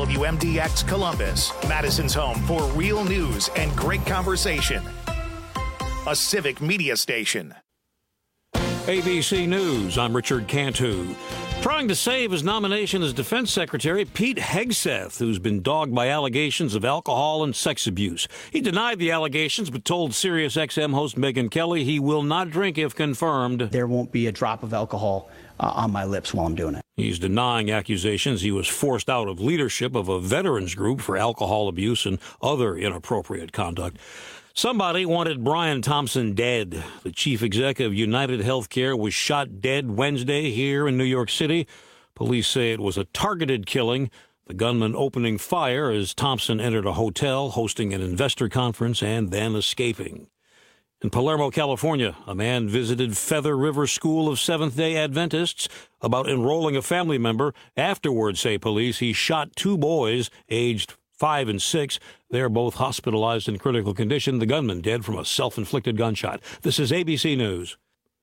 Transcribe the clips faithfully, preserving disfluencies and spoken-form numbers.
W M D X Columbus, Madison's home for real news and great conversation. A civic media station. A B C News, I'm Richard Cantu. Trying to save his nomination as Defense Secretary, Pete Hegseth, who's been dogged by allegations of alcohol and sex abuse. He denied the allegations, but told Sirius X M host Megyn Kelly he will not drink if confirmed. There won't be a drop of alcohol uh, on my lips while I'm doing it. He's denying accusations he was forced out of leadership of a veterans group for alcohol abuse and other inappropriate conduct. Somebody wanted Brian Thompson dead. The chief executive of United Healthcare was shot dead Wednesday here in New York City. Police say it was a targeted killing, the gunman opening fire as Thompson entered a hotel, hosting an investor conference, and then escaping. In Palermo, California, a man visited Feather River School of Seventh-day Adventists about enrolling a family member. Afterwards, say police, he shot two boys aged five and six. They're both hospitalized in critical condition. The gunman dead from a self-inflicted gunshot. This is A B C News.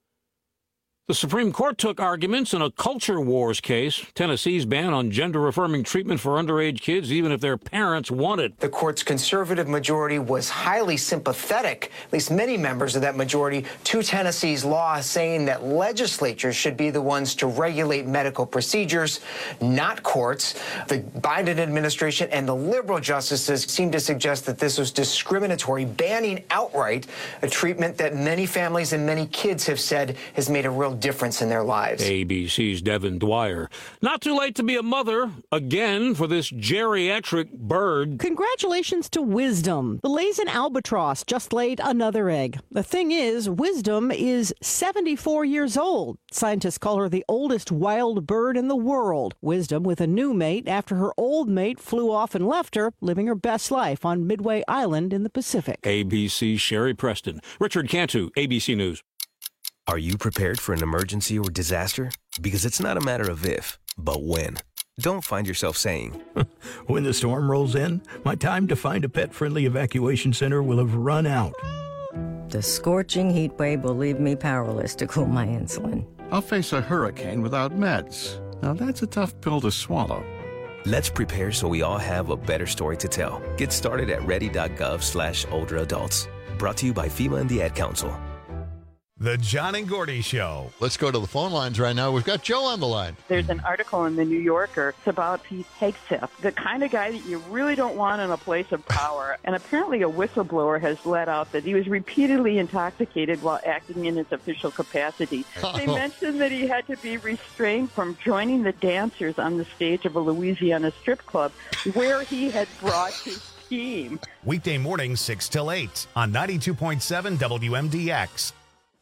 The Supreme Court took arguments in a culture wars case, Tennessee's ban on gender-affirming treatment for underage kids, even if their parents want it. The court's conservative majority was highly sympathetic, at least many members of that majority, to Tennessee's law, saying that legislatures should be the ones to regulate medical procedures, not courts. The Biden administration and the liberal justices seem to suggest that this was discriminatory, banning outright a treatment that many families and many kids have said has made a real difference in their lives. A B C's Devin Dwyer. Not too late to be a mother again for this geriatric bird. Congratulations to Wisdom. The Laysan albatross just laid another egg. The thing is, Wisdom is seventy-four years old. Scientists call her the oldest wild bird in the world. Wisdom with a new mate after her old mate flew off and left her, living her best life on Midway Island in the Pacific. A B C's Sherry Preston. Richard Cantu, A B C News. Are you prepared for an emergency or disaster? Because it's not a matter of if, but when. Don't find yourself saying, when the storm rolls in, my time to find a pet-friendly evacuation center will have run out. The scorching heat wave will leave me powerless to cool my insulin. I'll face a hurricane without meds. Now that's a tough pill to swallow. Let's prepare so we all have a better story to tell. Get started at ready.gov slash older adults. Brought to you by FEMA and the Ad Council. The John and Gordy Show. Let's go to the phone lines right now. We've got Joe on the line. There's an article in the New Yorker. It's about Pete Hegseth, the kind of guy that you really don't want in a place of power. And apparently a whistleblower has let out that he was repeatedly intoxicated while acting in his official capacity. Oh. They mentioned that he had to be restrained from joining the dancers on the stage of a Louisiana strip club where he had brought his team. Weekday mornings, six till eight on ninety-two point seven W M D X.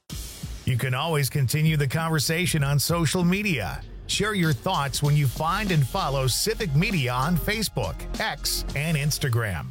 You can always continue the conversation on social media. Share your thoughts when you find and follow Civic Media on Facebook, X, and Instagram.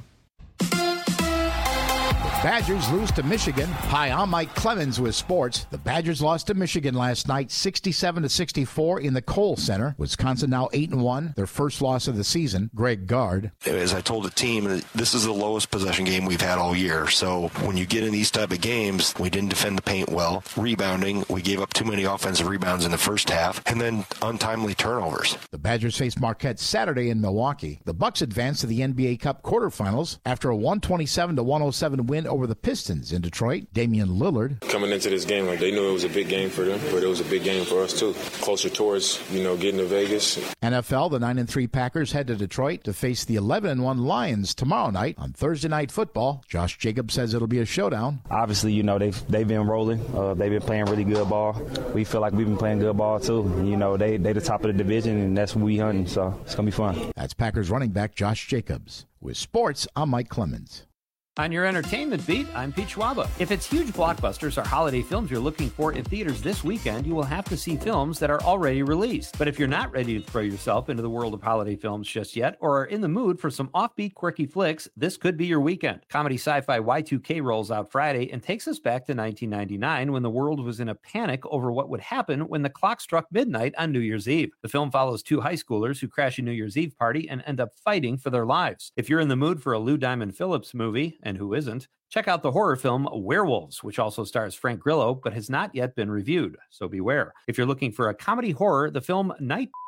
Badgers lose to Michigan. Hi, I'm Mike Clemens with sports. The Badgers lost to Michigan last night, sixty-seven to sixty-four in the Kohl Center. Wisconsin now eight and one, their first loss of the season. Greg Gard. As I told the team, this is the lowest possession game we've had all year. So when you get in these type of games, we didn't defend the paint well. Rebounding, we gave up too many offensive rebounds in the first half, and then untimely turnovers. The Badgers face Marquette Saturday in Milwaukee. The Bucks advance to the N B A Cup quarterfinals after a one twenty-seven to one oh seven win over the Pistons in Detroit. Damian Lillard. Coming into this game, like they knew it was a big game for them, but it was a big game for us too. Closer towards, you know, getting to Vegas. N F L, the nine and three Packers head to Detroit to face the eleven and one Lions tomorrow night on Thursday Night Football. Josh Jacobs says it'll be a showdown. Obviously, you know, they've, they've been rolling. Uh, they've been playing really good ball. We feel like we've been playing good ball too. You know, they, they the top of the division, and that's what we hunting, so it's going to be fun. That's Packers running back Josh Jacobs. With sports, I'm Mike Clemens. On your entertainment beat, I'm Pete Schwaba. If it's huge blockbusters or holiday films you're looking for in theaters this weekend, you will have to see films that are already released. But if you're not ready to throw yourself into the world of holiday films just yet, or are in the mood for some offbeat, quirky flicks, this could be your weekend. Comedy sci-fi Y two K rolls out Friday and takes us back to nineteen ninety-nine when the world was in a panic over what would happen when the clock struck midnight on New Year's Eve. The film follows two high schoolers who crash a New Year's Eve party and end up fighting for their lives. If you're in the mood for a Lou Diamond Phillips movie, and who isn't, check out the horror film Werewolves, which also stars Frank Grillo, but has not yet been reviewed, so beware. If you're looking for a comedy horror, the film Night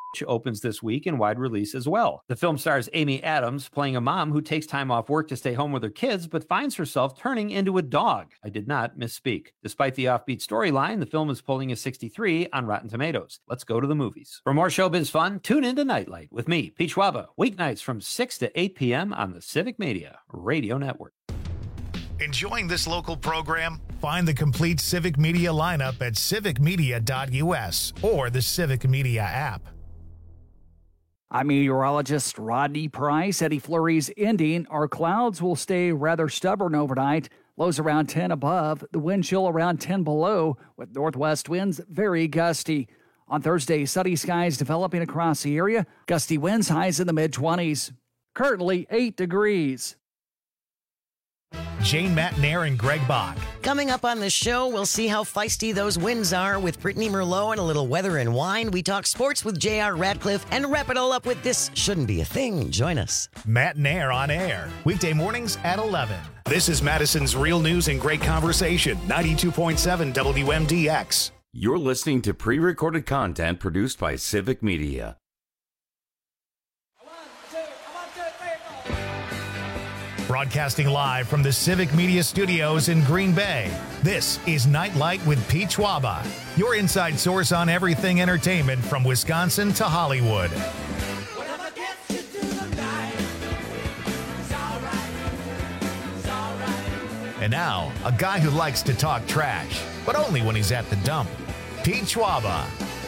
opens this week in wide release as well. The film stars Amy Adams playing a mom who takes time off work to stay home with her kids, but finds herself turning into a dog. I did not misspeak. Despite the offbeat storyline, the film is pulling a sixty-three on Rotten Tomatoes. Let's go to the movies. For more showbiz fun, tune into Nightlight with me, Pete Schwaba, weeknights from six to eight p.m. on the Civic Media Radio Network. Enjoying this local program? Find the complete Civic Media lineup at civic media dot u s or the Civic Media app. I'm meteorologist Rodney Price. Eddie flurries ending. Our clouds will stay rather stubborn overnight. Lows around ten above. The wind chill around ten below, with northwest winds very gusty. On Thursday, sunny skies developing across the area. Gusty winds, highs in the mid-twenties. Currently eight degrees. Jane Matnair and Greg Bach. Coming up on the show, we'll see how feisty those winds are with Brittany Merlot and a little weather and wine. We talk sports with J R Radcliffe and wrap it all up with This Shouldn't Be a Thing. Join us. Matnair on air, weekday mornings at eleven. This is Madison's Real News and Great Conversation, ninety-two point seven W M D X. You're listening to pre-recorded content produced by Civic Media. Broadcasting live from the Civic Media Studios in Green Bay, this is Nightlight with Pete Schwaba, your inside source on everything entertainment from Wisconsin to Hollywood. And now, a guy who likes to talk trash, but only when he's at the dump, Pete Schwaba.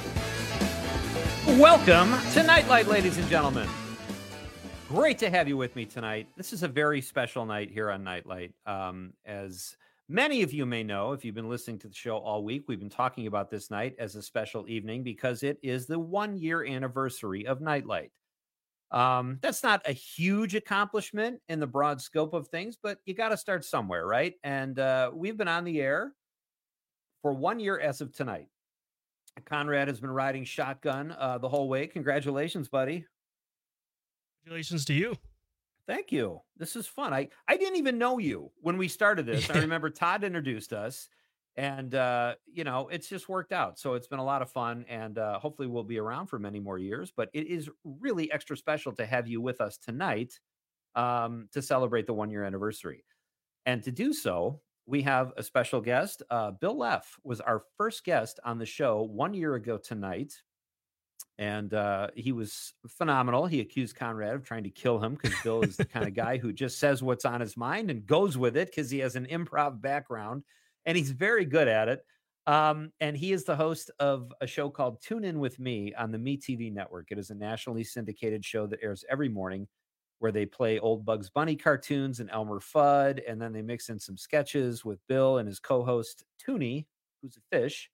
Welcome to Nightlight, ladies and gentlemen. Great to have you with me tonight. This is a very special night here on Nightlight. Um, as many of you may know, if you've been listening to the show all week, we've been talking about this night as a special evening because it is the one-year anniversary of Nightlight. Um, that's not a huge accomplishment in the broad scope of things, but you got to start somewhere, right? And uh, we've been on the air for one year as of tonight. Conrad has been riding shotgun uh, the whole way. Congratulations, buddy. Congratulations to you. Thank you. This is fun. I, I didn't even know you when we started this. Yeah. I remember Todd introduced us, and, uh, you know, it's just worked out. So it's been a lot of fun, and uh, hopefully we'll be around for many more years. But it is really extra special to have you with us tonight um, to celebrate the one-year anniversary. And to do so, we have a special guest. Uh, Bill Leff was our first guest on the show one year ago tonight. And uh, he was phenomenal. He accused Conrad of trying to kill him because Bill is the kind of guy who just says what's on his mind and goes with it because he has an improv background and he's very good at it. Um, and he is the host of a show called Tune In With Me on the MeTV network. It is a nationally syndicated show that airs every morning where they play old Bugs Bunny cartoons and Elmer Fudd, and then they mix in some sketches with Bill and his co-host Toonie, who's a fish.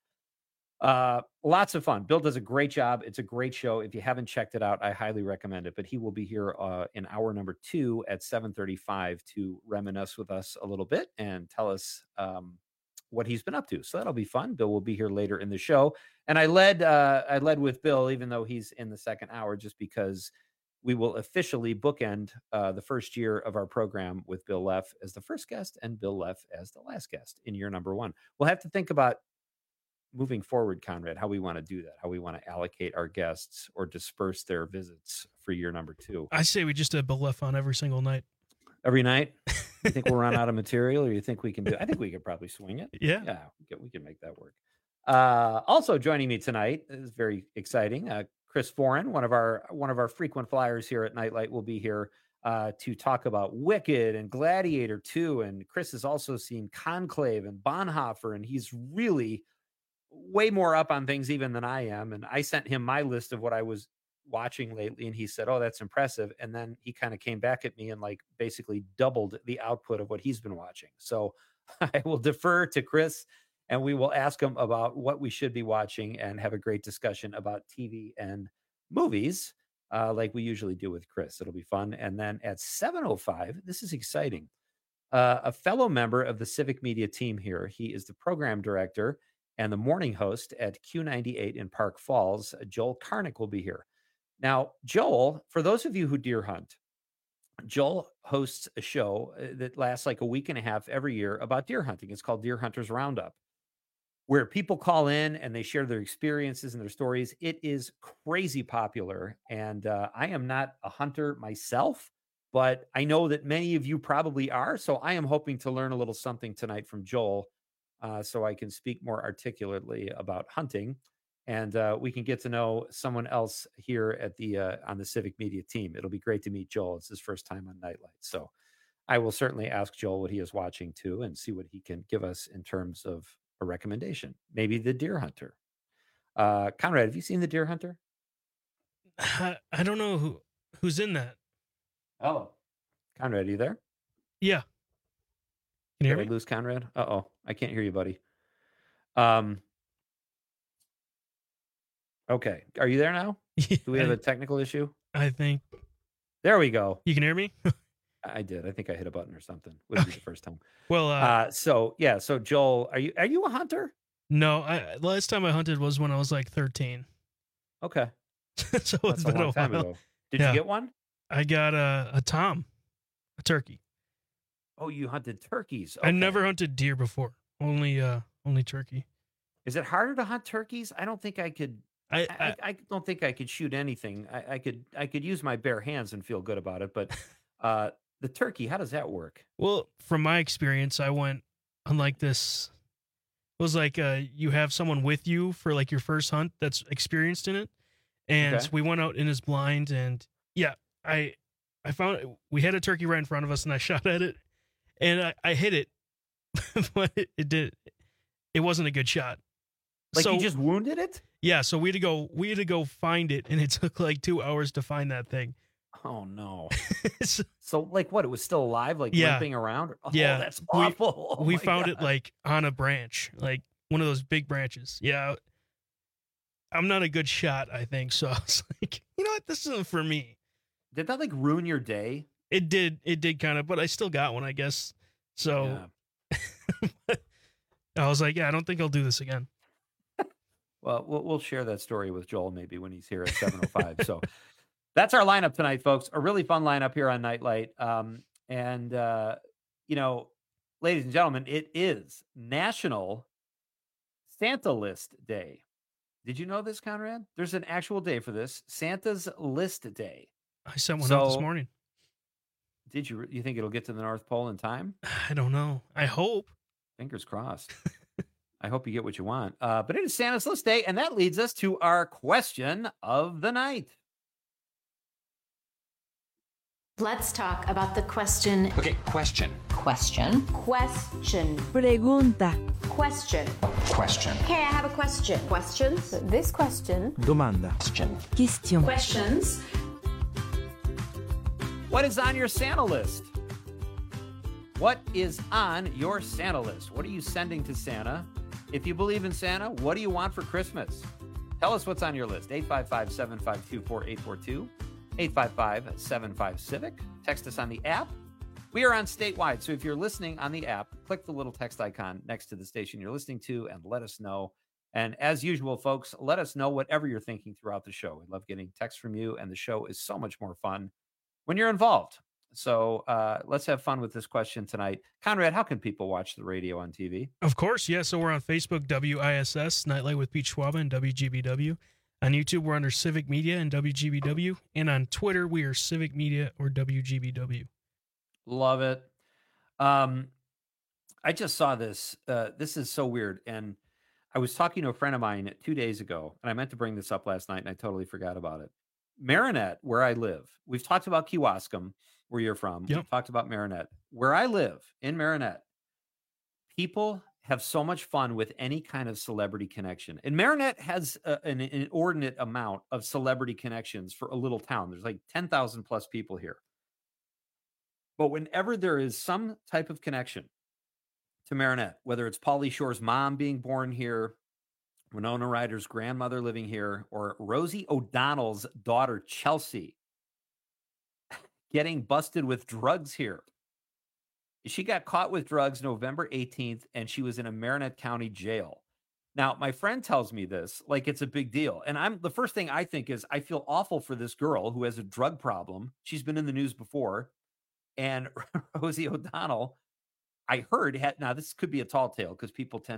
Uh, lots of fun. Bill does a great job. It's a great show. If you haven't checked it out, I highly recommend it. But he will be here uh, in hour number two at seven thirty-five to reminisce with us a little bit and tell us um, what he's been up to. So that'll be fun. Bill will be here later in the show. And I led, uh, I led with Bill, even though he's in the second hour, just because we will officially bookend uh, the first year of our program with Bill Leff as the first guest and Bill Leff as the last guest in year number one. We'll have to think about moving forward, Conrad, how we want to do that, how we want to allocate our guests or disperse their visits for year number two. I say we just have Bill Leff on every single night. Every night? You think we'll run out of material, or you think we can do it? I think we could probably swing it. Yeah. Yeah, we can, we can make that work. Uh, also joining me tonight is very exciting. Uh, Chris Foran, one of our one of our frequent flyers here at Nightlight, will be here uh, to talk about Wicked and Gladiator two. And Chris has also seen Conclave and Bonhoeffer, and he's really way more up on things even than I am. And I sent him my list of what I was watching lately, and he said, oh, that's impressive. And then he kind of came back at me and like basically doubled the output of what he's been watching. So I will defer to Chris and we will ask him about what we should be watching and have a great discussion about T V and movies uh, like we usually do with Chris. It'll be fun. And then at seven oh five, this is exciting. Uh, a fellow member of the Civic Media team here, he is the program director and the morning host at Q ninety-eight in Park Falls, Joel Karnick, will be here. Now, Joel, for those of you who deer hunt, Joel hosts a show that lasts like a week and a half every year about deer hunting. It's called Deer Hunters Roundup. where people call in and they share their experiences and their stories. It is crazy popular. And uh, I am not a hunter myself, but I know that many of you probably are. So I am hoping to learn a little something tonight from Joel uh, so I can speak more articulately about hunting. And uh, we can get to know someone else here at the uh, on the Civic Media team. It'll be great to meet Joel. It's his first time on Nightlight. So I will certainly ask Joel what he is watching too and see what he can give us in terms of a recommendation. Maybe The Deer Hunter. Uh, Conrad, have you seen The Deer Hunter? I, I don't know who who's in that. Oh, Conrad, are you there? Yeah. Can you hear Did I me? lose Conrad? Uh-oh. I can't hear you, buddy. Um. Okay. Are you there now? Do we have a technical issue? I think. There we go. You can hear me? I did. I think I hit a button or something. Would be the first time. Well, uh, uh, so yeah. So Joel, are you are you a hunter? No, I last time I hunted was when I was like thirteen. Okay. So That's it's a been long a time while. ago. Did Yeah. you get one? I got a, a tom, a turkey. Oh, you hunted turkeys. I Okay. never hunted deer before. Only uh only turkey. Is it harder to hunt turkeys? I don't think I could. I I, I, I don't think I could shoot anything. I, I could I could use my bare hands and feel good about it. But uh, the turkey, how does that work? Well, from my experience, I went on like this. It was like uh, you have someone with you for like your first hunt that's experienced in it, and Okay. we went out in his blind, and yeah, I I found we had a turkey right in front of us, and I shot at it, and I, I hit it, but it, it did it wasn't a good shot. Like So- you just wounded it? Yeah, so we had to go we had to go find it, and it took like two hours to find that thing. Oh no! So like what? It was still alive, like Yeah. limping around. Oh, Yeah, that's we- awful. Oh, we my found it God. like on a branch, like one of those big branches. Yeah. I'm not a good shot, I think. So I was like, you know what? This isn't for me. Did that like ruin your day? It did. It did kind of, but I still got one, I guess. So I was like, yeah, I don't think I'll do this again. Well, we'll we'll share that story with Joel maybe when he's here at seven oh five. So that's our lineup tonight, folks. A really fun lineup here on Nightlight. Um, and uh, you know, ladies and gentlemen, it is National Santa List Day. Did you know this, Conrad? There's an actual day for this, Santa's List Day. I sent one out this So- morning. Did you? You think it'll get to the North Pole in time? I don't know. I hope. Fingers crossed. I hope you get what you want. Uh, but it is Santa's List Day, and that leads us to our question of the night. Let's talk about the question. Okay, question. Question. Question. Pregunta. Question. Question. Okay, I have a question. Questions? This question. Domanda. Question. Question. Questions. What is on your Santa list? What is on your Santa list? What are you sending to Santa? If you believe in Santa, what do you want for Christmas? Tell us what's on your list. eight five five, seven five two, four eight four two. eight five five, seven five, Civic. Text us on the app. We are on statewide, so if you're listening on the app, click the little text icon next to the station you're listening to and let us know. And as usual, folks, let us know whatever you're thinking throughout the show. We love getting texts from you, and the show is so much more fun when you're involved. So uh, let's have fun with this question tonight. Conrad, how can people watch the radio on T V? Of course, yeah. So we're on Facebook, W I S S, Nightlight with Pete Schwaba and W G B W. On YouTube, we're under Civic Media and W G B W. And on Twitter, we are Civic Media or W G B W. Love it. Um, I just saw this. Uh, this is so weird. And I was talking to a friend of mine two days ago, and I meant to bring this up last night, and I totally forgot about it. Marinette, where I live, we've talked about Kewaskum, where you're from. Yep. We've talked about Marinette. Where I live, in Marinette, people have so much fun with any kind of celebrity connection. And Marinette has a, an inordinate amount of celebrity connections for a little town. There's like ten thousand plus people here. But whenever there is some type of connection to Marinette, whether it's Pauly Shore's mom being born here, Winona Ryder's grandmother living here, or Rosie O'Donnell's daughter, Chelsea, getting busted with drugs here. She got caught with drugs November eighteenth, and she was in a Marinette County jail. Now, my friend tells me this like it's a big deal. And I'm the first thing I think is I feel awful for this girl who has a drug problem. She's been in the news before. And Rosie O'Donnell, I heard, had, now this could be a tall tale because people tend to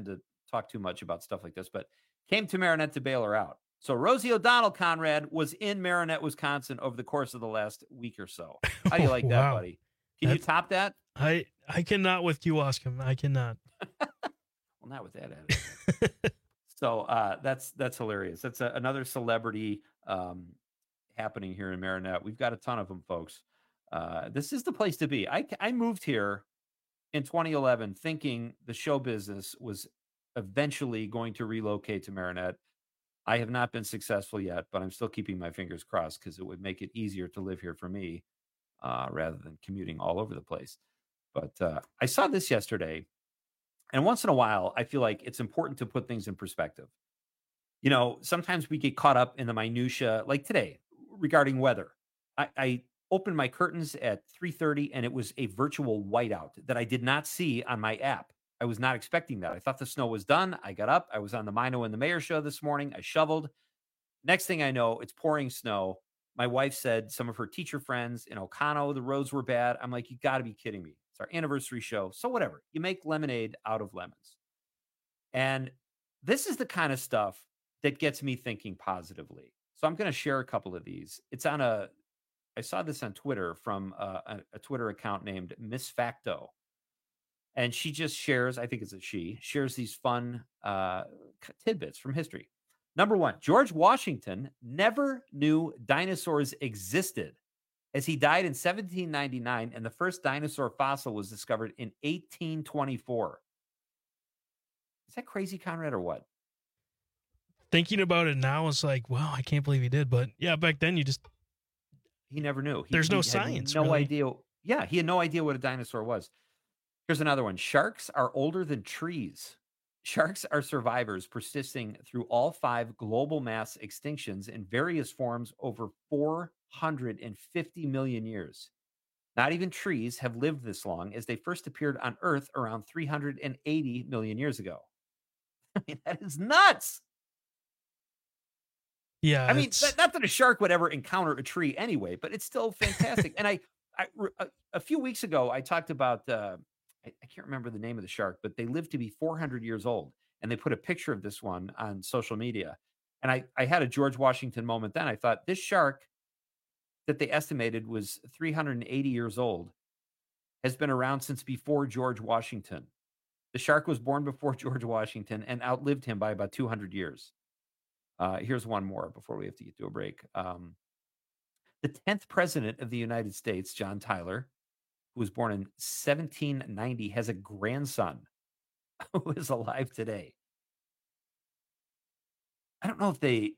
talk too much about stuff like this, but came to Marinette to bail her out. So Rosie O'Donnell, Conrad, was in Marinette, Wisconsin over the course of the last week or so. How do you like that, Wow. buddy? Can That- you top that? I I cannot with Kewaskum. I cannot. Well, not with that attitude. So uh, that's that's hilarious. That's a, another celebrity um, happening here in Marinette. We've got a ton of them, folks. Uh, this is the place to be. I, I moved here in twenty eleven thinking the show business was eventually going to relocate to Marinette. I have not been successful yet, but I'm still keeping my fingers crossed because it would make it easier to live here for me uh, rather than commuting all over the place. But uh, I saw this yesterday, and once in a while, I feel like it's important to put things in perspective. You know, sometimes we get caught up in the minutia, like today, regarding weather. I, I opened my curtains at three thirty, and it was a virtual whiteout that I did not see on my app. I was not expecting that. I thought the snow was done. I got up. I was on the Mino and the Mayor show this morning. I shoveled. Next thing I know, it's pouring snow. My wife said some of her teacher friends in Ocano, the roads were bad. I'm like, you got to be kidding me. It's our anniversary show. So whatever. You make lemonade out of lemons. And this is the kind of stuff that gets me thinking positively. So I'm going to share a couple of these. It's on a, I saw this on Twitter from a, a, a Twitter account named Miss Facto. And she just shares, I think it's a she, shares these fun uh, tidbits from history. Number one, George Washington never knew dinosaurs existed, as he died in seventeen ninety-nine, and the first dinosaur fossil was discovered in eighteen twenty-four. Is that crazy, Conrad, or what? Thinking about it now, it's like, wow, I can't believe he did. But yeah, back then you just He never knew. He, There's he no had science, No really. idea. Yeah, he had no idea what a dinosaur was. Here's another one. Sharks are older than trees. Sharks are survivors persisting through all five global mass extinctions in various forms over four hundred fifty million years. Not even trees have lived this long, as they first appeared on Earth around three hundred eighty million years ago. I mean, that is nuts. yeah. I mean, it's- th- not that a shark would ever encounter a tree anyway, but it's still fantastic. and I, I a, a few weeks ago, I talked about, uh, I, I can't remember the name of the shark, but they live to be four hundred years old. And they put a picture of this one on social media. And I, I had a George Washington moment then. I thought, this shark that they estimated was three hundred eighty years old has been around since before George Washington. The shark was born before George Washington and outlived him by about two hundred years. Uh, here's one more before we have to get to a break. Um, the tenth president of the United States, John Tyler, who was born in seventeen ninety, has a grandson who is alive today. I don't know if they,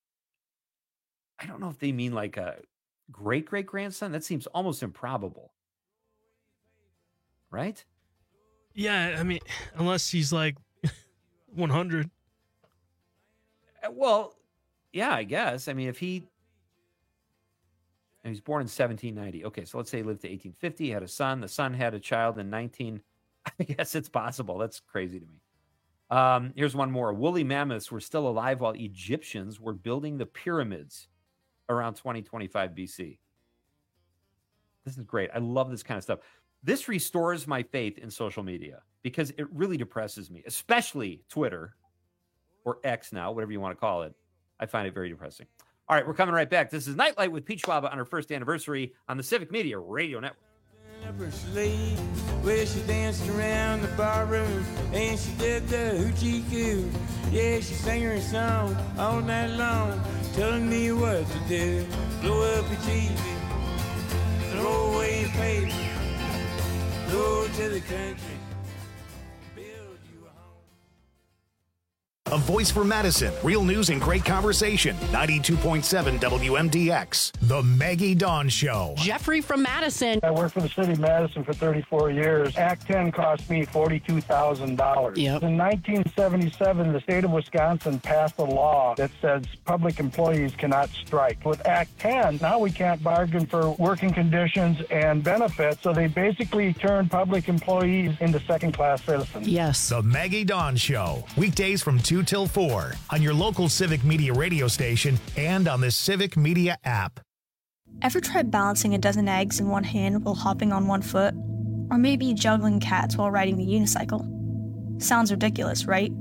I don't know if they mean like a great great grandson. That seems almost improbable, right? yeah, I mean, unless he's like one hundred. Uh, Well, yeah, I guess. I mean, if he, and he was born in seventeen ninety. Okay, so let's say he lived to eighteen fifty, had a son. The son had a child in nineteen. I guess it's possible. That's crazy to me. Um, here's one more. Woolly mammoths were still alive while Egyptians were building the pyramids around twenty twenty-five B C. This is great. I love this kind of stuff. This restores my faith in social media because it really depresses me, especially Twitter or X now, whatever you want to call it. I find it very depressing. All right, we're coming right back. This is Nightlight with Pete Schwab on her first anniversary on the Civic Media Radio Network. Up her sleeve, where she danced around the barroom, and she did the hoochie coo. Yeah, she sang her song all night long, telling me what to do. Blow up your T V, throw away your paper, go to the country. A voice for Madison. Real news and great conversation. ninety-two point seven W M D X. The Maggie Dawn Show. Jeffrey from Madison. I worked for the city of Madison for thirty-four years. Act ten cost me forty-two thousand dollars. Yep. In nineteen seventy-seven, the state of Wisconsin passed a law that says public employees cannot strike. With Act ten, now we can't bargain for working conditions and benefits, so they basically turned public employees into second-class citizens. Yes. The Maggie Dawn Show. Weekdays from two till four on your local Civic Media radio station and on the Civic Media app. Ever tried balancing a dozen eggs in one hand while hopping on one foot? Or maybe juggling cats while riding a unicycle? Sounds ridiculous, right?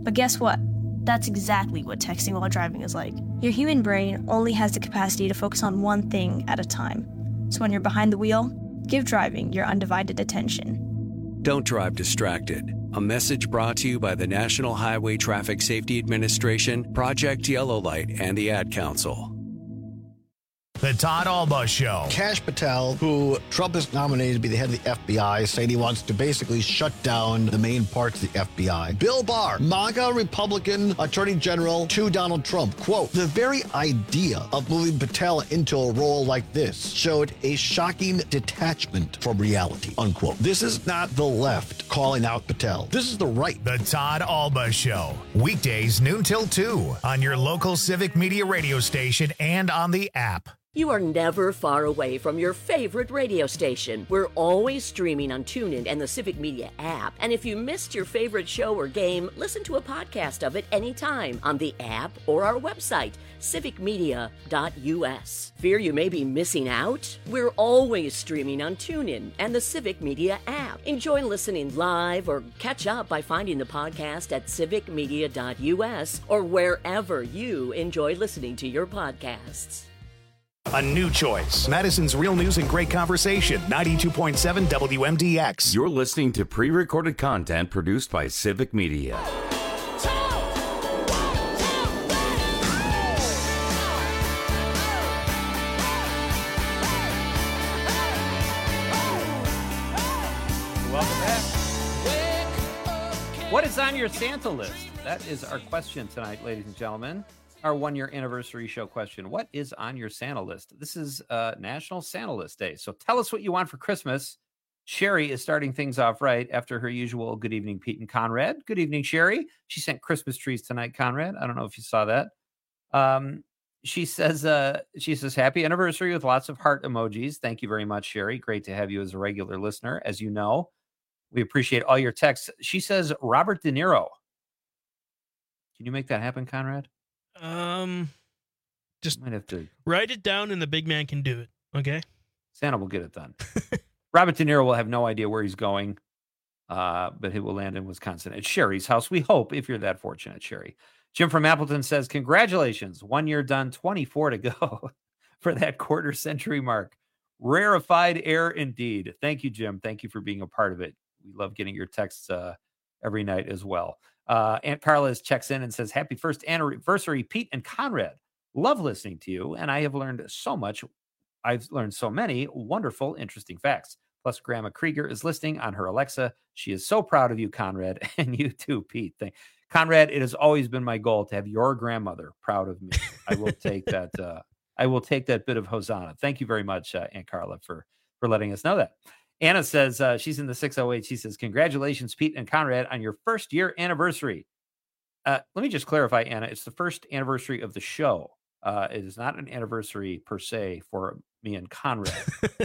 But guess what? That's exactly what texting while driving is like. Your human brain only has the capacity to focus on one thing at a time. So when you're behind the wheel, give driving your undivided attention. Don't drive distracted. A message brought to you by the National Highway Traffic Safety Administration, Project Yellow Light, and the Ad Council. The Todd Alba Show. Kash Patel, who Trump has nominated to be the head of the F B I, saying he wants to basically shut down the main parts of the F B I. Bill Barr, MAGA Republican Attorney General to Donald Trump. Quote, the very idea of moving Patel into a role like this showed a shocking detachment from reality, unquote. This is not the left calling out Patel. This is the right. The Todd Alba Show. Weekdays noon till two on your local Civic Media radio station and on the app. You are never far away from your favorite radio station. We're always streaming on TuneIn and the Civic Media app. And if you missed your favorite show or game, listen to a podcast of it anytime on the app or our website, civic media dot u s. Fear you may be missing out? We're always streaming on TuneIn and the Civic Media app. Enjoy listening live or catch up by finding the podcast at civic media dot u s or wherever you enjoy listening to your podcasts. A new choice. Madison's Real News and Great Conversation. ninety-two point seven W M D X. You're listening to pre-recorded content produced by Civic Media. Welcome back. What is on your Santa list? That is our question tonight, ladies and gentlemen. Our one-year anniversary show question. What is on your Santa list? This is uh, National Santa List Day. So tell us what you want for Christmas. Sherry is starting things off right after her usual good evening, Pete and Conrad. Good evening, Sherry. She sent Christmas trees tonight, Conrad. I don't know if you saw that. Um, she says, uh, she says, happy anniversary with lots of heart emojis. Thank you very much, Sherry. Great to have you as a regular listener. As you know, we appreciate all your texts. She says, Robert De Niro. Can you make that happen, Conrad? Um, just might have to write it down and the big man can do it. Okay. Santa will get it done. Robert De Niro will have no idea where he's going, uh, but he will land in Wisconsin at Sherry's house. We hope, if you're that fortunate, Sherry. Jim from Appleton says, congratulations. One year done, twenty-four to go for that quarter century mark. Rarefied air indeed. Thank you, Jim. Thank you for being a part of it. We love getting your texts uh, every night as well. Uh, Aunt Carla checks in and says, happy first anniversary, Pete and Conrad. Love listening to you, and I have learned so much. I've learned so many wonderful, interesting facts. Plus, Grandma Krieger is listening on her Alexa. She is so proud of you, Conrad, and you too, Pete. Thank Conrad, it has always been my goal to have your grandmother proud of me. I will take that. Uh, I will take that bit of Hosanna. Thank you very much, uh, Aunt Carla, for, for letting us know that. Anna says, uh, she's in the six oh eight. She says, congratulations, Pete and Conrad, on your first year anniversary. Uh, let me just clarify, Anna. It's the first anniversary of the show. Uh, it is not an anniversary per se for me and Conrad.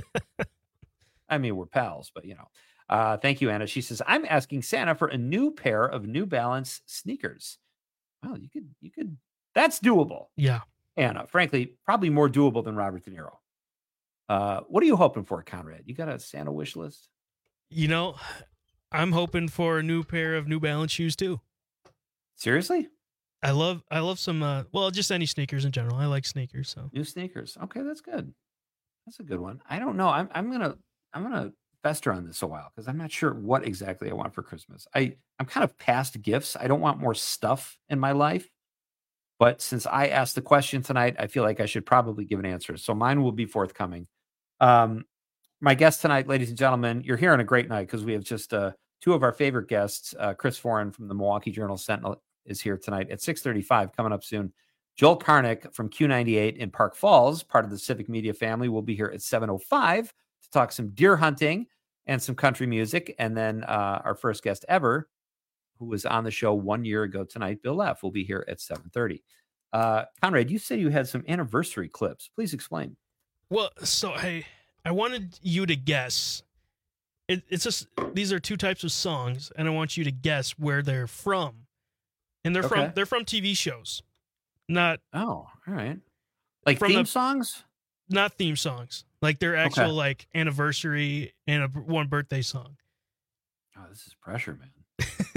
I mean, we're pals, but you know. Uh, thank you, Anna. She says, I'm asking Santa for a new pair of New Balance sneakers. Well, you could, you could, that's doable. Yeah. Anna, frankly, probably more doable than Robert De Niro. Uh, what are you hoping for, Conrad? You got a Santa wish list? You know, I'm hoping for a new pair of New Balance shoes too. Seriously? I love, I love some, uh, well, just any sneakers in general. I like sneakers. So new sneakers. Okay. That's good. That's a good one. I don't know. I'm, I'm going to, I'm going to fester on this a while because I'm not sure what exactly I want for Christmas. I, I'm kind of past gifts. I don't want more stuff in my life. But since I asked the question tonight, I feel like I should probably give an answer. So mine will be forthcoming. Um, my guest tonight, ladies and gentlemen, you're here on a great night because we have just uh, two of our favorite guests. Uh, Chris Foran from the Milwaukee Journal-Sentinel is here tonight at six thirty-five, coming up soon. Joel Karnick from Q ninety-eight in Park Falls, part of the Civic Media family, will be here at seven oh five to talk some deer hunting and some country music. And then uh, our first guest ever, who was on the show one year ago tonight, Bill Leff, will be here at seven thirty. Uh, Conrad, you said you had some anniversary clips. Please explain. Well, so I I wanted you to guess. It, it's just these are two types of songs, and I want you to guess where they're from. And they're Okay. from they're from T V shows, not oh, all right, like from theme the- songs, not theme songs. Like they're actual Okay. like anniversary and a one birthday song. Oh, this is pressure, man.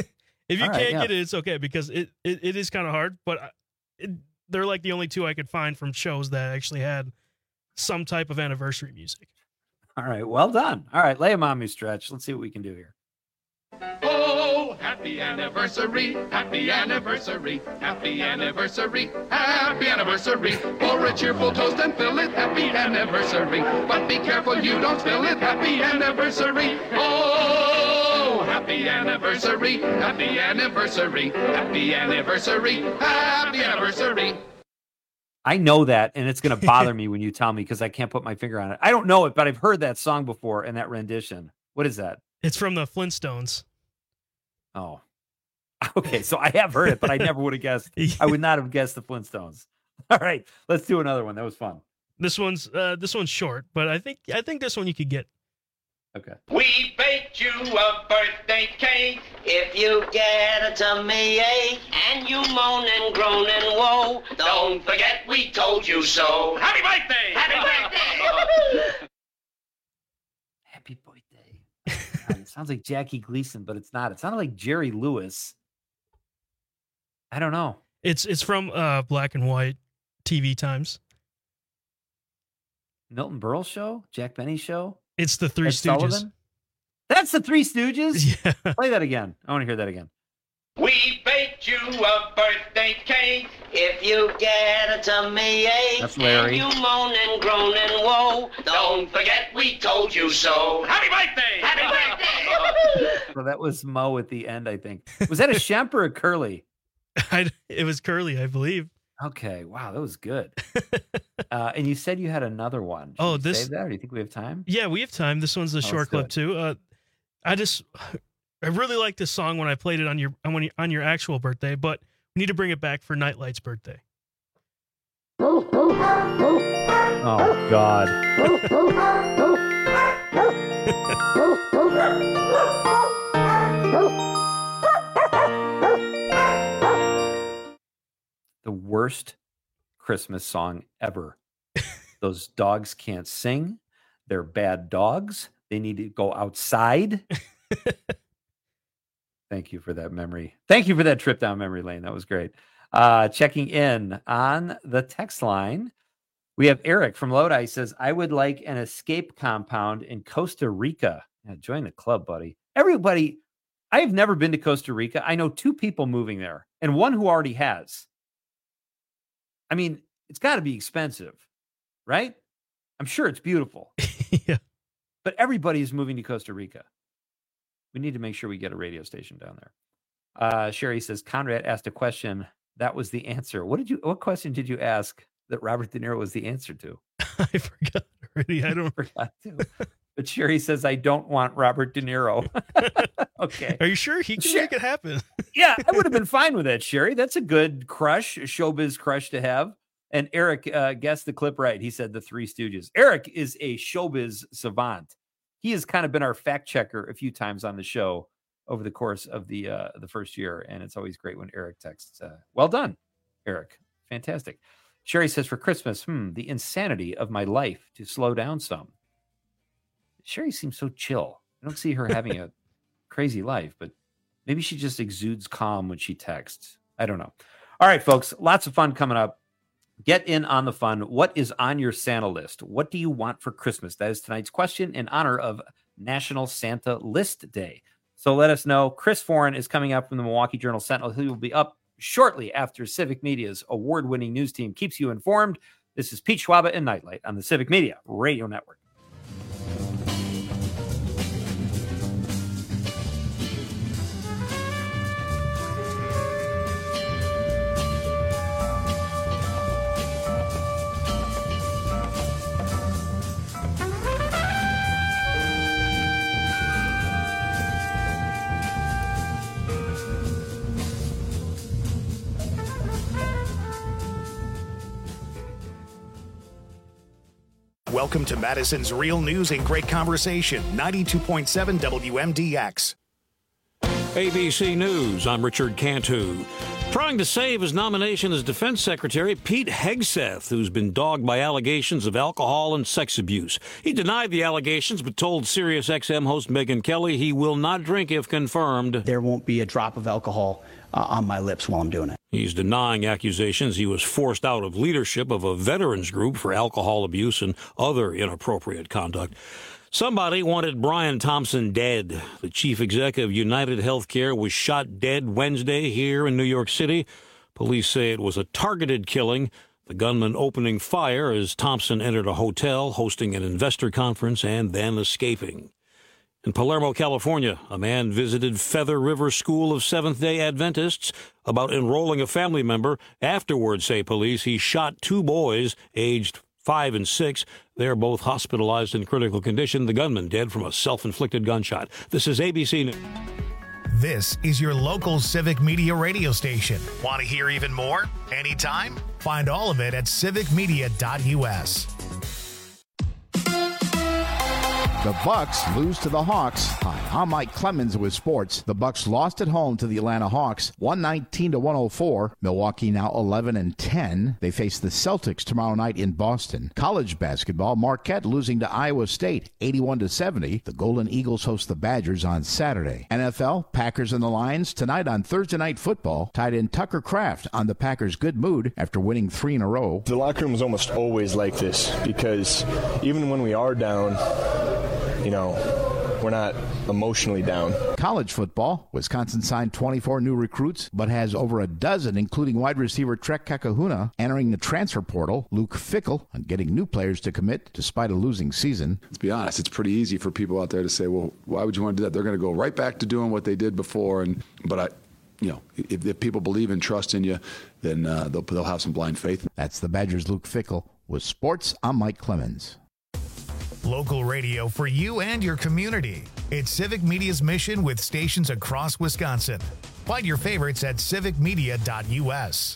If you All can't right, yeah. get it, it's okay because it, it, it is kind of hard, but I- it, they're like the only two I could find from shows that actually had some type of anniversary music. All right, well done. All right, lay them on me, Stretch. Let's see what we can do here. Oh, happy anniversary, happy anniversary, happy anniversary, happy anniversary. Pour a cheerful toast and fill it, happy anniversary. But be careful you don't spill it, happy anniversary. Oh, happy anniversary, happy anniversary, happy anniversary, happy anniversary. I know that, and it's going to bother me when you tell me because I can't put my finger on it. I don't know it, but I've heard that song before and that rendition. What is that? It's from the Flintstones. Oh, okay. So I have heard it, but I never would have guessed. I would not have guessed the Flintstones. All right, let's do another one. That was fun. This one's uh, this one's short, but I think I think this one you could get. Okay. We baked you a birthday cake. If you get a tummy ache and you moan and groan and woe, don't forget we told you so. Happy birthday! Happy birthday! Happy birthday. God, it sounds like Jackie Gleason, but it's not. It sounded like Jerry Lewis. I don't know. It's it's from uh, Black and White T V times. Milton Berle show? Jack Benny show? It's the Three Ed Stooges. Sullivan? That's the Three Stooges? Yeah. Play that again. I want to hear that again. We baked you a birthday cake. If you get a tummy ache That's Larry. and you moan and groan and woe, don't forget we told you so. Happy birthday! Happy birthday! So that was Mo at the end, I think. Was that a Shemp or a Curly? I, it was Curly, I believe. Okay. Wow, that was good. uh, and you said you had another one. Should Oh, we this- save that, or do you think we have time? Yeah, we have time. This one's a Oh, short let's do clip it. too. Uh, I just I really like this song when I played it on your on your, on your actual birthday, but we need to bring it back for Nightlight's birthday. Oh, God. The worst Christmas song ever. Those dogs can't sing. They're bad dogs. They need to go outside. Thank you for that memory. Thank you for that trip down memory lane. That was great. Uh, checking in on the text line. We have Eric from Lodi says, I would like an escape compound in Costa Rica. Yeah, join the club, buddy. Everybody, I have never been to Costa Rica. I know two people moving there and one who already has. I mean, it's got to be expensive, right? I'm sure it's beautiful. Yeah. But everybody is moving to Costa Rica. We need to make sure we get a radio station down there. Uh, Sherry says, Conrad asked a question. That was the answer. What did you, what question did you ask that Robert De Niro was the answer to? I forgot already. I don't forgot to. But Sherry says, I don't want Robert De Niro. Okay. Are you sure he can Sure. make it happen? Yeah, I would have been fine with that, Sherry. That's a good crush, a showbiz crush to have. And Eric uh, guessed the clip right. He said the Three Stooges. Eric is a showbiz savant. He has kind of been our fact checker a few times on the show over the course of the uh, the first year. And it's always great when Eric texts. Uh, well done, Eric. Fantastic. Sherry says, for Christmas, hmm, the insanity of my life to slow down some. Sherry seems so chill. I don't see her having a crazy life, but maybe she just exudes calm when she texts. I don't know. All right, folks, lots of fun coming up. Get in on the fun. What is on your Santa list? What do you want for Christmas? That is tonight's question in honor of National Santa List Day. So let us know. Chris Foran is coming up from the Milwaukee Journal Sentinel. He will be up shortly after Civic Media's award-winning news team keeps you informed. This is Pete Schwaba and Nightlight on the Civic Media Radio Network. Welcome to Madison's Real News and Great Conversation, ninety-two point seven W M D X. A B C News, I'm Richard Cantu. Trying to save his nomination as Defense Secretary, Pete Hegseth, who's been dogged by allegations of alcohol and sex abuse. He denied the allegations, but told Sirius X M host Megyn Kelly he will not drink if confirmed. There won't be a drop of alcohol uh, on my lips while I'm doing it. He's denying accusations he was forced out of leadership of a veterans group for alcohol abuse and other inappropriate conduct. Somebody wanted Brian Thompson dead. The chief executive of United Healthcare was shot dead Wednesday here in New York City. Police say it was a targeted killing, the gunman opening fire as Thompson entered a hotel, hosting an investor conference, and then escaping. In Palermo, California, a man visited Feather River School of Seventh-day Adventists about enrolling a family member. Afterwards, say police, he shot two boys aged five and six. They're both hospitalized in critical condition. The gunman dead from a self-inflicted gunshot. This is A B C News. This is your local Civic Media radio station. Want to hear even more? Anytime? Find all of it at civic media dot U S. The Bucks lose to the Hawks. Hi, I'm Mike Clemens with sports. The Bucks lost at home to the Atlanta Hawks, one nineteen to one oh four. Milwaukee now eleven and ten. They face the Celtics tomorrow night in Boston. College basketball, Marquette losing to Iowa State, eighty-one to seventy. The Golden Eagles host the Badgers on Saturday. N F L, Packers and the Lions tonight on Thursday Night Football. Tied in Tucker Kraft on the Packers' good mood after winning three in a row. The locker room is almost always like this because even when we are down, you know, we're not emotionally down. College football, Wisconsin signed twenty-four new recruits, but has over a dozen, including wide receiver Trek Kakahuna, entering the transfer portal. Luke Fickell on getting new players to commit despite a losing season. Let's be honest, it's pretty easy for people out there to say, well, why would you want to do that? They're going to go right back to doing what they did before. And But, I, you know, if, if people believe and trust in you, then uh, they'll, they'll have some blind faith. That's the Badgers' Luke Fickell. With sports, I'm Mike Clemens. Local radio for you and your community. It's Civic Media's mission with stations across Wisconsin. Find your favorites at civic media dot U S.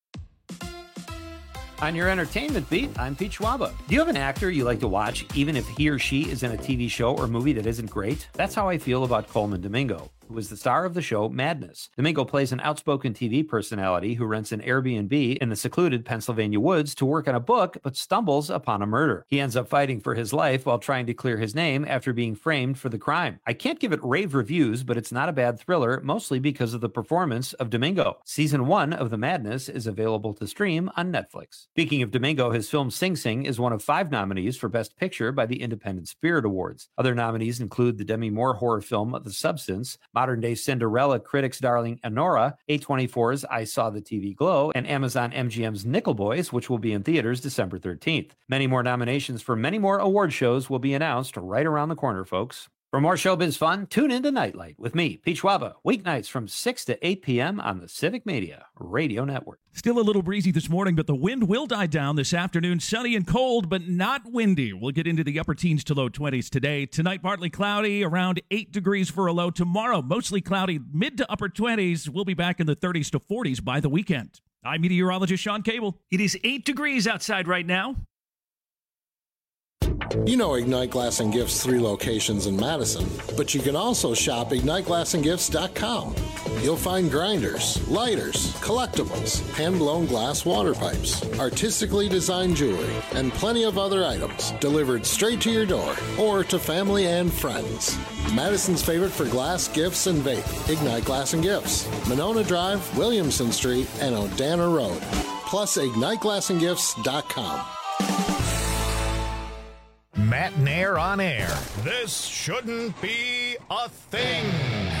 On your entertainment beat, I'm Pete Schwaba. Do you have an actor you like to watch, even if he or she is in a T V show or movie that isn't great? That's how I feel about Coleman Domingo, who is the star of the show Madness. Domingo plays an outspoken T V personality who rents an Airbnb in the secluded Pennsylvania woods to work on a book, but stumbles upon a murder. He ends up fighting for his life while trying to clear his name after being framed for the crime. I can't give it rave reviews, but it's not a bad thriller, mostly because of the performance of Domingo. Season one of The Madness is available to stream on Netflix. Speaking of Domingo, his film Sing Sing is one of five nominees for Best Picture by the Independent Spirit Awards. Other nominees include the Demi Moore horror film The Substance, modern-day Cinderella critics' darling Anora, A twenty-four's I Saw the T V Glow, and Amazon M G M's Nickel Boys, which will be in theaters December thirteenth. Many more nominations for many more award shows will be announced right around the corner, folks. For more showbiz fun, tune in to Nightlight with me, Pete Schwaba, weeknights from six to eight p.m. on the Civic Media Radio Network. Still a little breezy this morning, but the wind will die down this afternoon. Sunny and cold, but not windy. We'll get into the upper teens to low twenties today. Tonight, partly cloudy, around eight degrees for a low. Tomorrow, mostly cloudy, mid to upper twenties. We'll be back in the thirties to forties by the weekend. I'm meteorologist Sean Cable. It is eight degrees outside right now. You know Ignite Glass and Gifts' three locations in Madison, but you can also shop ignite glass and gifts dot com. You'll find grinders, lighters, collectibles, hand-blown glass water pipes, artistically designed jewelry, and plenty of other items delivered straight to your door or to family and friends. Madison's favorite for glass, gifts, and vape, Ignite Glass and Gifts, Monona Drive, Williamson Street, and Odana Road. Plus ignite glass and gifts dot com. Matt Nair on air. This shouldn't be a thing.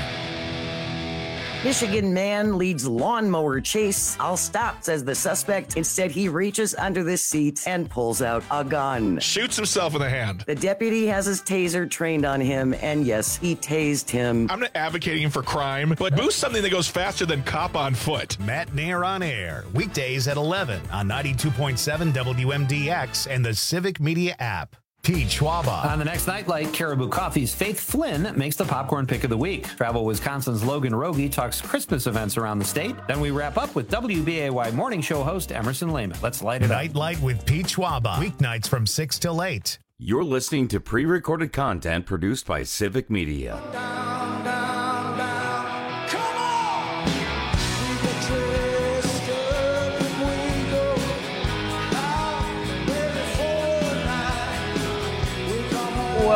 Michigan man leads lawnmower chase. I'll stop, says the suspect. Instead, he reaches under the seat and pulls out a gun. Shoots himself in the hand. The deputy has his taser trained on him, and yes, he tased him. I'm not advocating for crime, but boost something that goes faster than cop on foot. Matt Nair on air. Weekdays at eleven on ninety-two point seven W M D X and the Civic Media app. Pete Schwaba. On the next Nightlight, Caribou Coffee's Faith Flynn makes the popcorn pick of the week. Travel Wisconsin's Logan Rogie talks Christmas events around the state. Then we wrap up with W B A Y morning show host Emerson Lehman. Let's light it up. Nightlight with Pete Schwaba. Weeknights from six till eight. You're listening to pre-recorded content produced by Civic Media. Down, down, down. Come on!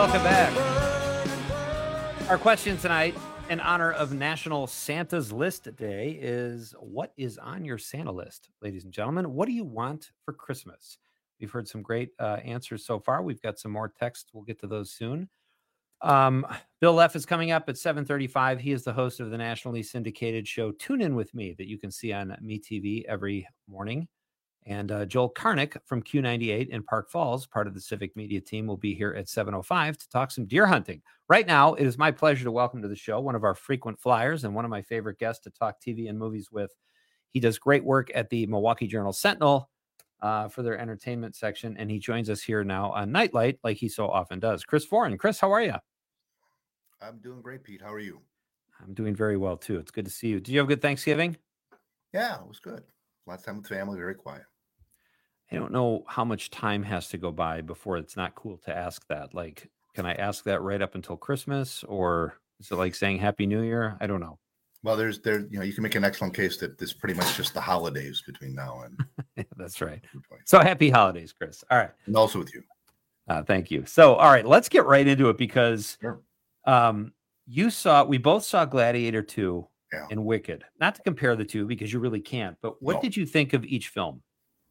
welcome back. Our question tonight, in honor of National Santa's List Day, is what is on your Santa list, ladies and gentlemen? What do you want for Christmas? We've heard some great uh, answers so far. We've got some more texts. We'll get to those soon. Um, Bill Leff is coming up at seven thirty-five. He is the host of the nationally syndicated show Tune In With Me that you can see on MeTV every morning. And uh, Joel Karnick from Q ninety-eight in Park Falls, part of the Civic Media team, will be here at seven oh five to talk some deer hunting. Right now, it is my pleasure to welcome to the show one of our frequent flyers and one of my favorite guests to talk T V and movies with. He does great work at the Milwaukee Journal Sentinel uh, for their entertainment section, and he joins us here now on Nightlight like he so often does. Chris Foran. Chris, how are you? I'm doing great, Pete. How are you? I'm doing very well, too. It's good to see you. Did you have a good Thanksgiving? Yeah, it was good. Lots of time with family, very quiet. I don't know how much time has to go by before it's not cool to ask that. Like, can I ask that right up until Christmas, or is it like saying Happy New Year? I don't know. Well, there's there, you know, you can make an excellent case that this pretty much just the holidays between now and. That's right. So happy holidays, Chris. All right. And also with you. Uh, thank you. So, all right, let's get right into it because sure. um, you saw, we both saw Gladiator two yeah. and Wicked. Not to compare the two because you really can't, but what no. did you think of each film?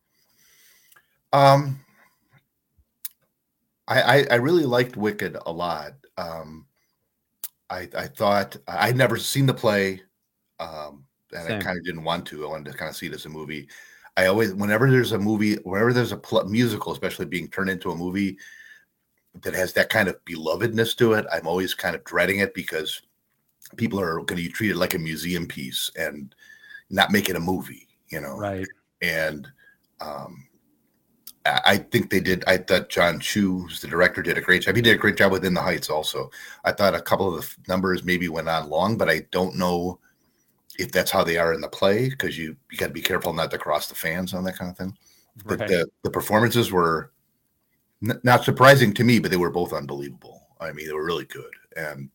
Um, I, I, I really liked Wicked a lot. Um, I, I thought I'd never seen the play, um, and Same. I kind of didn't want to. I wanted to kind of see it as a movie. I always, whenever there's a movie, whenever there's a pl- musical, especially being turned into a movie that has that kind of belovedness to it, I'm always kind of dreading it because people are going to be treated like a museum piece and not make it a movie, you know? Right. And, um, I think they did. I thought John Chu, who's the director, did a great job. He did a great job within the Heights also. I thought a couple of the numbers maybe went on long, but I don't know if that's how they are in the play because you, you got to be careful not to cross the fans on that kind of thing. But right. the, the performances were n- not surprising to me, but they were both unbelievable. I mean, they were really good. And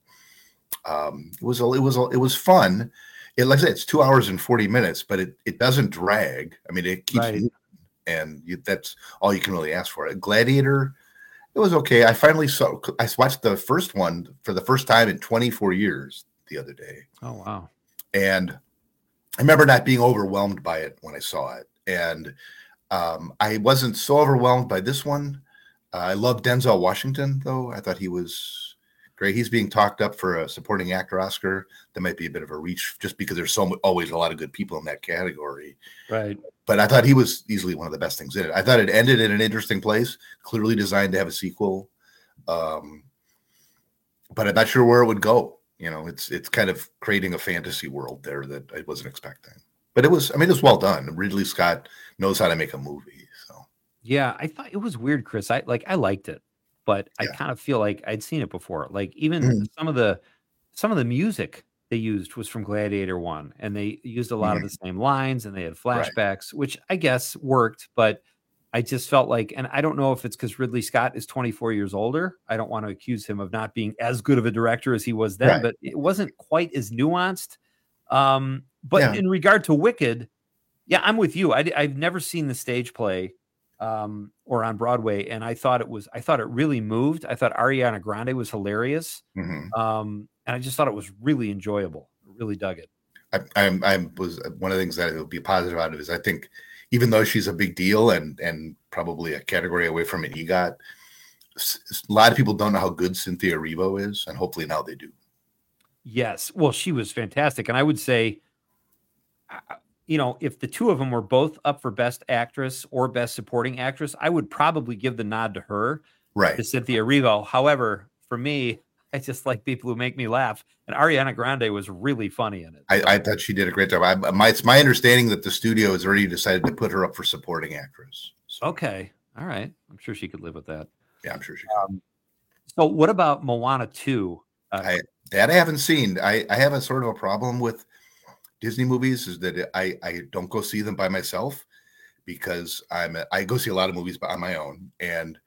um, it was, a, it was, a, it was fun. It, like I said, it's two hours and forty minutes, but it, it doesn't drag. I mean, it keeps right. And you, that's all you can really ask for. Gladiator, it was okay. I finally saw, I watched the first one for the first time in twenty-four years the other day. Oh, wow. And I remember not being overwhelmed by it when I saw it. And um, I wasn't so overwhelmed by this one. Uh, I love Denzel Washington, though. I thought he was great. He's being talked up for a supporting actor Oscar. That might be a bit of a reach just because there's so always a lot of good people in that category. Right. But I thought he was easily one of the best things in it. I thought it ended in an interesting place, clearly designed to have a sequel. Um, but I'm not sure where it would go. You know, it's it's kind of creating a fantasy world there that I wasn't expecting. But it was, I mean, it was well done. Ridley Scott knows how to make a movie. So yeah, I thought it was weird, Chris. I like I liked it, but yeah. I kind of feel like I'd seen it before. Like even mm-hmm. some of the some of the music they used was from Gladiator one, and they used a lot mm-hmm. of the same lines, and they had flashbacks, right. which I guess worked, but I just felt like, and I don't know if it's because Ridley Scott is twenty-four years older. I don't want to accuse him of not being as good of a director as he was then, right. but it wasn't quite as nuanced. Um, but yeah. in regard to Wicked, yeah, I'm with you. I, I've never seen the stage play um, or on Broadway, and I thought it was, I thought it really moved. I thought Ariana Grande was hilarious. Mm-hmm. Um, and I just thought it was really enjoyable. I really dug it. I, I, I was one of the things that would be positive out of it is I think even though she's a big deal and and probably a category away from an EGOT, a lot of people don't know how good Cynthia Erivo is, and hopefully now they do. Yes, well, she was fantastic, and I would say, you know, if the two of them were both up for Best Actress or Best Supporting Actress, I would probably give the nod to her, right, to Cynthia Erivo. However, for me, I just like people who make me laugh. And Ariana Grande was really funny in it. I, I thought she did a great job. I, my, it's my understanding that the studio has already decided to put her up for supporting actress. So. Okay. All right. I'm sure she could live with that. Yeah, I'm sure she could. Um, so what about Moana two? Uh, I, that I haven't seen. I, I have a sort of a problem with Disney movies is that I, I don't go see them by myself because I'm a, I go see a lot of movies on my own, and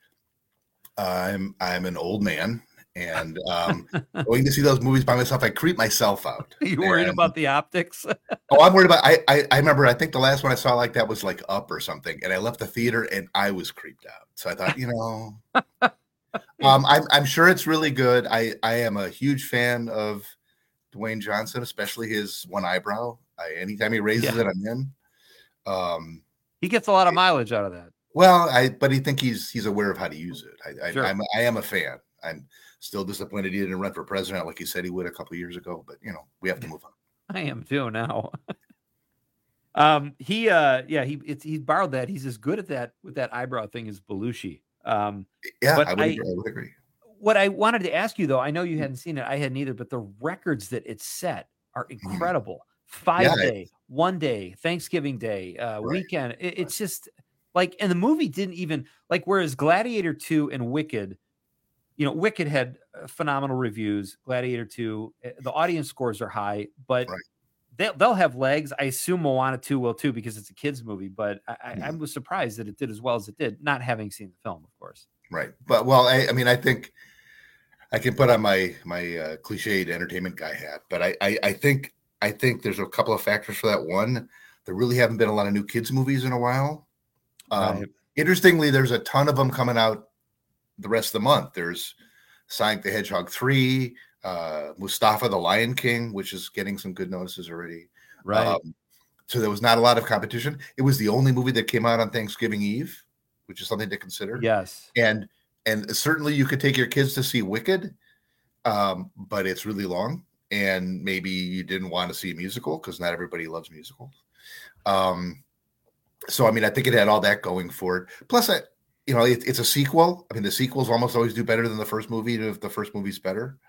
I'm I'm an old man. And um, going to see those movies by myself, I creep myself out. Are you worried and, about the optics? oh, I'm worried about. I, I I remember. I think the last one I saw like that was like Up or something, and I left the theater and I was creeped out. So I thought, you know, um, I'm I'm sure it's really good. I I am a huge fan of Dwayne Johnson, especially his one eyebrow. I, anytime he raises yeah. it, I'm in. Um, he gets a lot of mileage out of that. Well, I but I think he's he's aware of how to use it. I, sure. I I'm I am a fan. I'm still disappointed he didn't run for president like he said he would a couple of years ago. But you know, we have to move on. I am too now. um, he uh, yeah, he it's he borrowed that. He's as good at that with that eyebrow thing as Belushi. Um, yeah, but I would, I, agree, I would agree. What I wanted to ask you though, I know you hadn't seen it. I hadn't either. But the records that it set are incredible. Five yeah, day, I, one day, Thanksgiving Day, uh, right. weekend. It, it's just like, and the movie didn't even like, whereas Gladiator two and Wicked, you know, Wicked had phenomenal reviews. Gladiator two, the audience scores are high, but right. they'll, they'll have legs. I assume Moana two will too, because it's a kid's movie, but I, mm. I was surprised that it did as well as it did, not having seen the film, of course. Right. But well, I, I mean, I think I can put on my, my uh, cliched entertainment guy hat, but I, I, I think, I think there's a couple of factors for that. One, there really haven't been a lot of new kids movies in a while. Um, right. Interestingly, there's a ton of them coming out the rest of the month. There's Sonic the Hedgehog three, uh, Mustafa the Lion King, which is getting some good notices already. Right. Um, so there was not a lot of competition. It was the only movie that came out on Thanksgiving Eve, which is something to consider. Yes. And and certainly you could take your kids to see Wicked, um, but it's really long. And maybe you didn't want to see a musical because not everybody loves musicals. Um, so, I mean, I think it had all that going for it. Plus, I, you know, it, it's a sequel. I mean, the sequels almost always do better than the first movie if the first movie's better,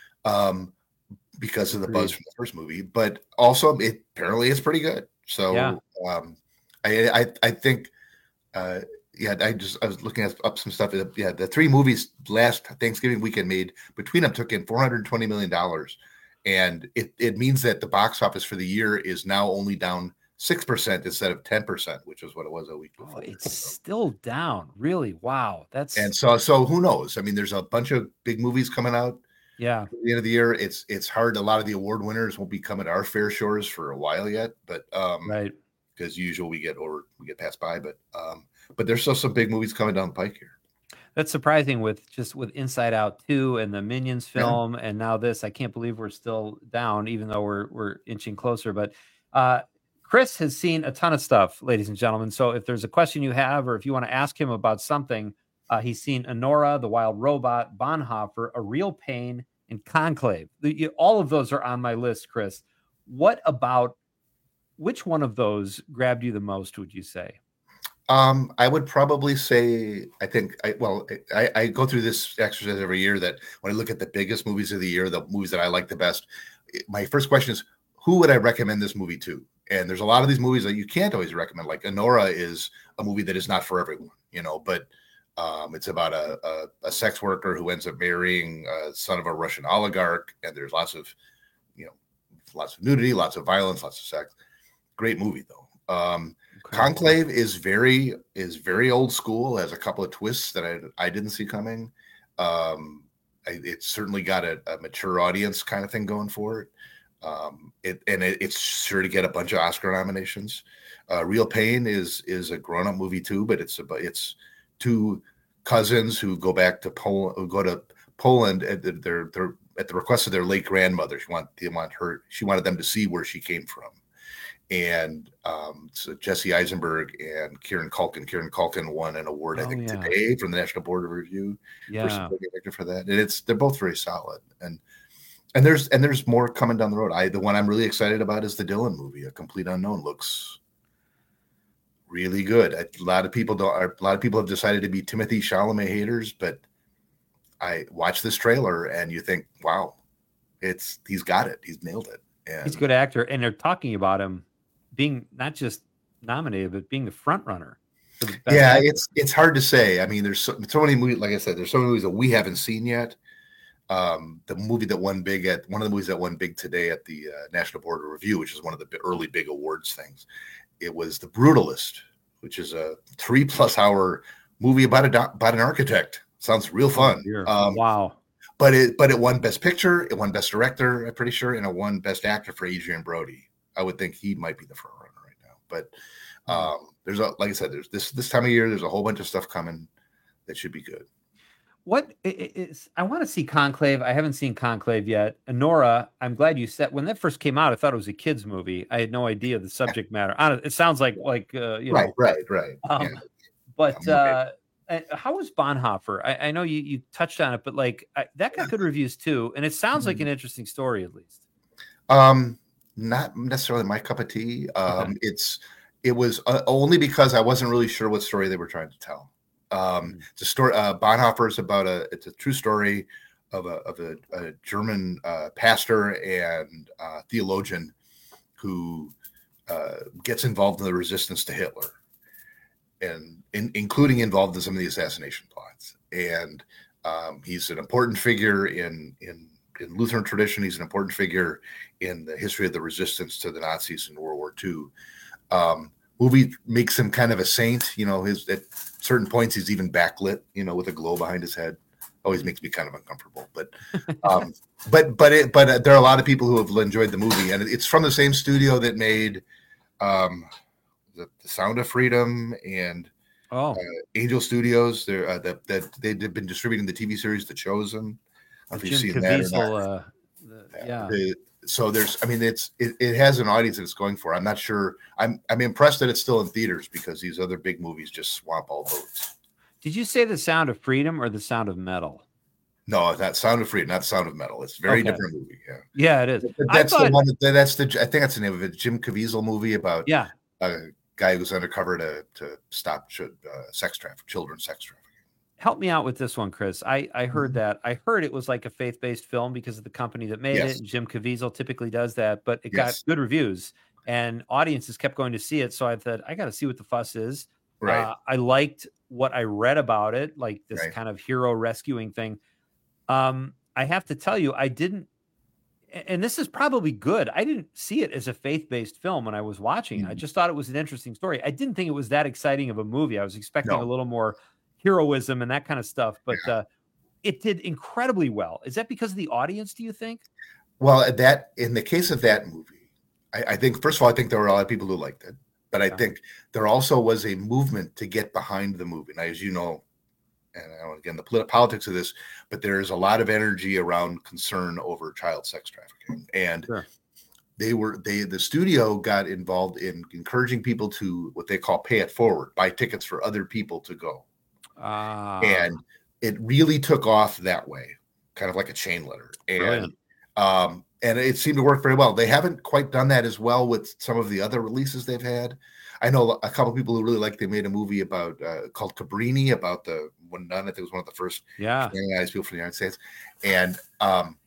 um, because of the buzz from the first movie. But also, it apparently it's pretty good. So, yeah. um, I, I, I think, uh, yeah, I just I was looking at, up some stuff. Yeah, the three movies last Thanksgiving weekend made between them took in four hundred twenty million dollars. And it, it means that the box office for the year is now only down six percent instead of ten percent, which is what it was a week before. Oh, it's so. Still down. Really? Wow. That's and so so who knows? I mean, there's a bunch of big movies coming out. Yeah. At the end of the year. It's it's hard. A lot of the award winners won't be coming to our fair shores for a while yet, but um right. Because usually we get over we get passed by, but um but there's still some big movies coming down the pike here. That's surprising with just with Inside Out two and the Minions film, yeah. and now this. I can't believe we're still down, even though we're we're inching closer. But uh, Chris has seen a ton of stuff, ladies and gentlemen. So if there's a question you have, or if you want to ask him about something, uh, he's seen Anora, The Wild Robot, Bonhoeffer, A Real Pain, and Conclave. The, you, all of those are on my list, Chris. What about which one of those grabbed you the most? Would you say? Um, I would probably say, I think, I, well, I, I go through this exercise every year that when I look at the biggest movies of the year, the movies that I like the best, my first question is, who would I recommend this movie to? And there's a lot of these movies that you can't always recommend. Like Anora is a movie that is not for everyone, you know, but um, it's about a, a, a sex worker who ends up marrying a son of a Russian oligarch. And there's lots of, you know, lots of nudity, lots of violence, lots of sex. Great movie though. Um, Conclave is very is very old school. Has a couple of twists that I I didn't see coming. Um, I, it's certainly got a, a mature audience kind of thing going for it. Um, it and it, it's sure to get a bunch of Oscar nominations. Uh, Real Pain is is a grown up movie too, but it's about it's two cousins who go back to Poland, who go to Poland at the, they're they're at the request of their late grandmother. She want they want her she wanted them to see where she came from. And um, so Jesse Eisenberg and Kieran Culkin. Kieran Culkin won an award, I Oh, think, yeah. today from the National Board of Review for Yeah. supporting actor for that. And it's they're both very solid. And and there's and there's more coming down the road. I the one I'm really excited about is the Dylan movie, A Complete Unknown. Looks really good. A lot of people don't. A lot of people have decided to be Timothy Chalamet haters, but I watch this trailer and you think, wow, it's he's got it. He's nailed it. And He's a good actor, and they're talking about him being not just nominated, but being the front runner. for the best yeah, actor. it's it's hard to say. I mean, there's so, so many movies. Like I said, there's so many movies that we haven't seen yet. Um, the movie that won big at one of the movies that won big today at the uh, National Board of Review, which is one of the bi- early big awards things. It was The Brutalist, which is a three plus hour movie about a doc- about an architect. Sounds real fun. dear. Um, Wow. But it but it won Best Picture, it won Best Director, I'm pretty sure, and it won Best Actor for Adrian Brody. I would think he might be the front runner right now. But um, there's a like I said, there's this this time of year, there's a whole bunch of stuff coming that should be good. what is, I want to see Conclave. I haven't seen Conclave yet. And Nora, I'm glad you said when that first came out, I thought it was a kid's movie. I had no idea the subject matter. It sounds like, like, uh, you know, right, right, right. Um, yeah. But, uh, how was Bonhoeffer? I, I know you, you touched on it, but like I, that got good reviews too. And it sounds like an interesting story, at least. Um, not necessarily my cup of tea. Um, okay. it's, it was uh, only because I wasn't really sure what story they were trying to tell. Um, it's a story. Uh, Bonhoeffer is about a. It's a true story of a of a, a German uh, pastor and uh, theologian who uh, gets involved in the resistance to Hitler, and in, including involved in some of the assassination plots. And um, he's an important figure in in in Lutheran tradition. He's an important figure in the history of the resistance to the Nazis in World War Two. Um, movie makes him kind of a saint, you know, his at certain points he's even backlit, you know, with a glow behind his head. Always makes me kind of uncomfortable, but um but but it but uh, there are a lot of people who have enjoyed the movie, and it's from the same studio that made um the, the Sound of Freedom and oh uh, Angel Studios. They're uh, that that they've been distributing the T V series The Chosen. I don't know if you've seen that or not. Uh, the, yeah. The, So there's, I mean, it's it, it has an audience that it's going for. I'm not sure. I'm I'm impressed that it's still in theaters because these other big movies just swamp all boats. Did you say The Sound of Freedom or The Sound of Metal? No, that Sound of Freedom, not Sound of Metal. It's a very okay. different movie. Yeah, yeah, it is. That's thought, the one. That, that's the. I think that's the name of it. Jim Caviezel movie about yeah a guy who's undercover to to stop uh, sex trafficking, children sex trafficking. Help me out with this one, Chris. I, I heard Mm-hmm. that. I heard it was like a faith-based film because of the company that made Yes. it. And Jim Caviezel typically does that, but it Yes. got good reviews and audiences kept going to see it. So I thought, I got to see what the fuss is. Right. Uh, I liked what I read about it, like this Right. kind of hero rescuing thing. Um, I have to tell you, I didn't, and this is probably good. I didn't see it as a faith-based film when I was watching it. I just thought it was an interesting story. I didn't think it was that exciting of a movie. I was expecting No. a little more heroism and that kind of stuff, but yeah. uh, it did incredibly well. Is that because of the audience, do you think? Well, that in the case of that movie, I, I think, first of all, I think there were a lot of people who liked it, but I Yeah. think there also was a movement to get behind the movie. Now, as you know, and I don't, again, the polit- politics of this, but there's a lot of energy around concern over child sex trafficking. And Sure. they were, they, the studio got involved in encouraging people to what they call pay it forward, buy tickets for other people to go. Uh, And it really took off that way, kind of like a chain letter. And Brilliant. um, and it seemed to work very well. They haven't quite done that as well with some of the other releases they've had. I know a couple of people who really like. They made a movie about uh, called Cabrini about the one nun. I think it was one of the first yeah. canonized people from the United States, and um,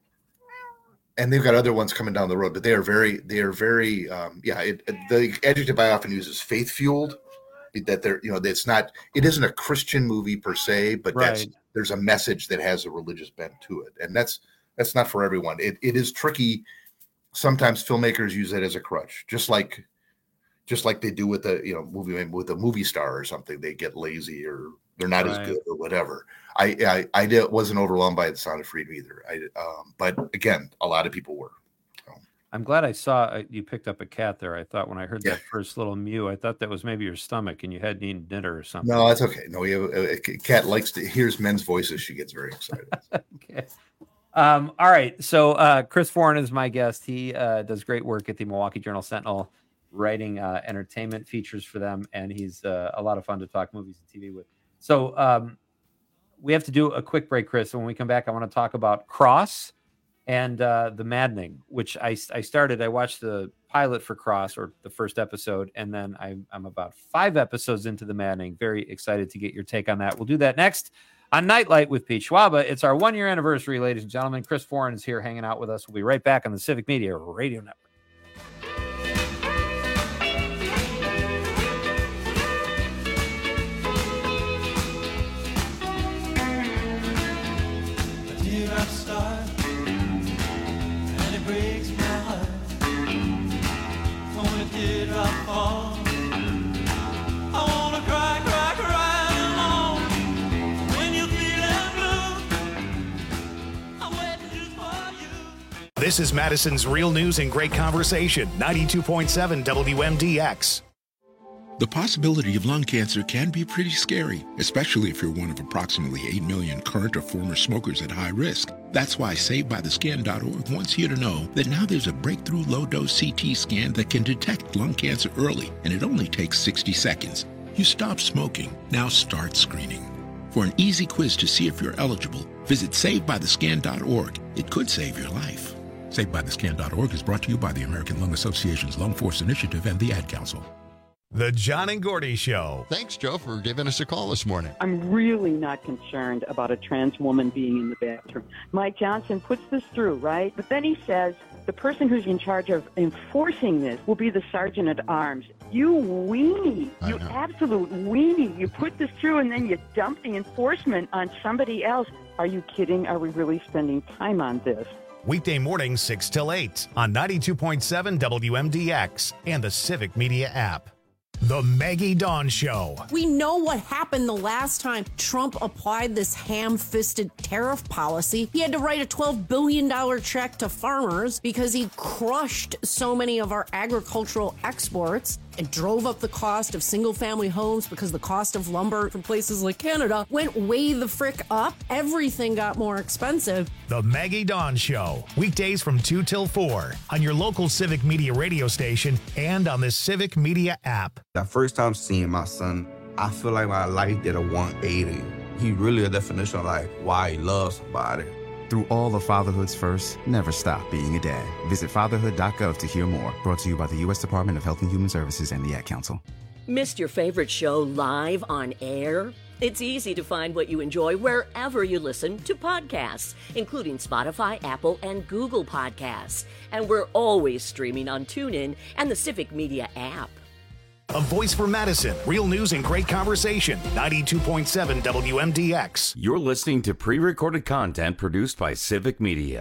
and they've got other ones coming down the road. But they are very, they are very, um, yeah. It, the adjective I often use is faith fueled. That they're, you know, it's not, it isn't a Christian movie per se, but that's, Right. there's a message that has a religious bent to it. And that's, that's not for everyone. It it is tricky. Sometimes filmmakers use it as a crutch, just like, just like they do with a, you know, movie with a movie star or something. They get lazy or they're not Right. as good or whatever. I, I, I did, wasn't overwhelmed by The Sound of Freedom either. I, um, but again, a lot of people were. I'm glad I saw uh, you picked up a cat there. I thought when I heard Yeah. that first little mew, I thought that was maybe your stomach and you hadn't eaten dinner or something. No, that's okay. No, we have a, a cat likes to hears men's voices. She gets very excited. Okay. Um, all right. So uh, Chris Foran is my guest. He uh, does great work at the Milwaukee Journal Sentinel, writing uh, entertainment features for them, and he's uh, a lot of fun to talk movies and T V with. So um, we have to do a quick break, Chris. And when we come back, I want to talk about Cross and uh, The Maddening, which I, I started. I watched the pilot for Cross, or the first episode, and then I, I'm about five episodes into The Maddening. Very excited to get your take on that. We'll do that next on Nightlight with Pete Schwaba. It's our one-year anniversary, ladies and gentlemen. Chris Foran is here hanging out with us. We'll be right back on the Civic Media Radio Network. Dear, I'm starved, and it breaks my heart. When a teardrop falls, I wanna cry, cry, cry alone. When you feel blue, I'm waiting just for you. This is Madison's Real News and Great Conversation, ninety-two point seven W M D X. The possibility of lung cancer can be pretty scary, especially if you're one of approximately eight million current or former smokers at high risk. That's why Saved By The Scan dot org wants you to know that now there's a breakthrough low-dose C T scan that can detect lung cancer early, and it only takes sixty seconds. You stop smoking, now start screening. For an easy quiz to see if you're eligible, visit Saved By The Scan dot org. It could save your life. Saved By The Scan dot org is brought to you by the American Lung Association's Lung Force Initiative and the Ad Council. The John and Gordy Show. Thanks, Joe, for giving us a call this morning. I'm really not concerned about a trans woman being in the bathroom. Mike Johnson puts this through, right? But then he says the person who's in charge of enforcing this will be the sergeant at arms. You weenie. I You know. absolute weenie. You put this through and then you dump the enforcement on somebody else. Are you kidding? Are we really spending time on this? Weekday mornings six till eight on ninety-two point seven W M D X and the Civic Media app. The Maggie Dawn Show. We know what happened the last time Trump applied this ham-fisted tariff policy. He had to write a twelve billion dollars check to farmers because he crushed so many of our agricultural exports. It drove up the cost of single-family homes because the cost of lumber from places like Canada went way the frick up. Everything got more expensive. The Maggie Dawn Show. Weekdays from two till four on your local Civic Media radio station and on the Civic Media app. The first time seeing my son, I feel like my life did a one eighty. He really a definition of like why he loves somebody. Through all of fatherhood's first, never stop being a dad. Visit fatherhood dot gov to hear more. Brought to you by the U S Department of Health and Human Services and the Ad Council. Missed your favorite show live on air? It's easy to find what you enjoy wherever you listen to podcasts, including Spotify, Apple, and Google Podcasts. And we're always streaming on TuneIn and the Civic Media app. A voice for Madison. Real news and great conversation. ninety-two point seven W M D X. You're listening to pre-recorded content produced by Civic Media.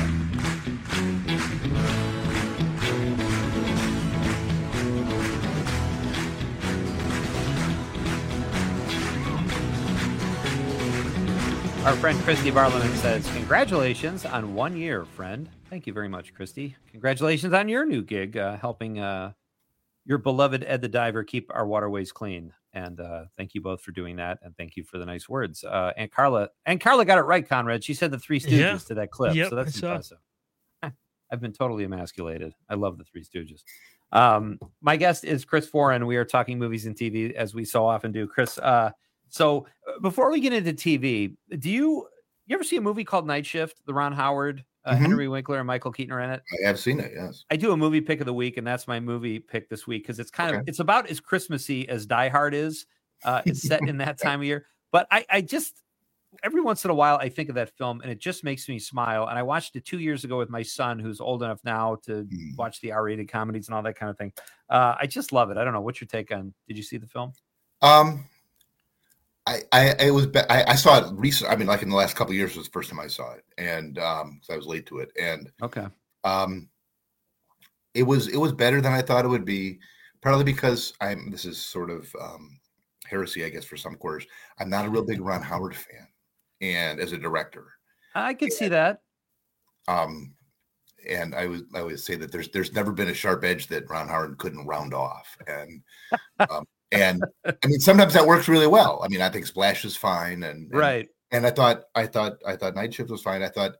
Our friend Christy Barliman says, congratulations on one year, friend. Thank you very much, Christy. Congratulations on your new gig, uh, helping uh, your beloved Ed the Diver keep our waterways clean. And uh, thank you both for doing that. And thank you for the nice words. Uh, and Carla, and Carla got it right, Conrad. She said the Three Stooges Yeah. to that clip. Yep, so that's I saw. impressive. I've been totally emasculated. I love the Three Stooges. Um, my guest is Chris Foran. We are talking movies and T V as we so often do. Chris, uh, so uh, before we get into T V, do you you ever see a movie called Night Shift? The Ron Howard, uh, Mhm. Henry Winkler, and Michael Keaton are in it. I have seen it, yes. I do a movie pick of the week, and that's my movie pick this week because it's kind of Okay. it's about as Christmassy as Die Hard is. Uh, it's set in that time of year, but I, I just every once in a while I think of that film, and it just makes me smile. And I watched it two years ago with my son, who's old enough now to Hmm. watch the R-rated comedies and all that kind of thing. Uh, I just love it. I don't know. What's your take on? Did you see the film? Um, I, I, it was, be- I, I saw it recent. I mean, like in the last couple of years was the first time I saw it, and um, 'cause I was late to it, and Okay. um, it was, it was better than I thought it would be. Partly because I'm. This is sort of um, heresy, I guess, for some quarters. I'm not a real big Ron Howard fan, and as a director, I could see that. um, and I was, I always say that there's, there's never been a sharp edge that Ron Howard couldn't round off, and. Um, And I mean, sometimes that works really well. I mean, I think Splash is fine, and, and Right. And I thought, I thought, I thought Night Shift was fine. I thought,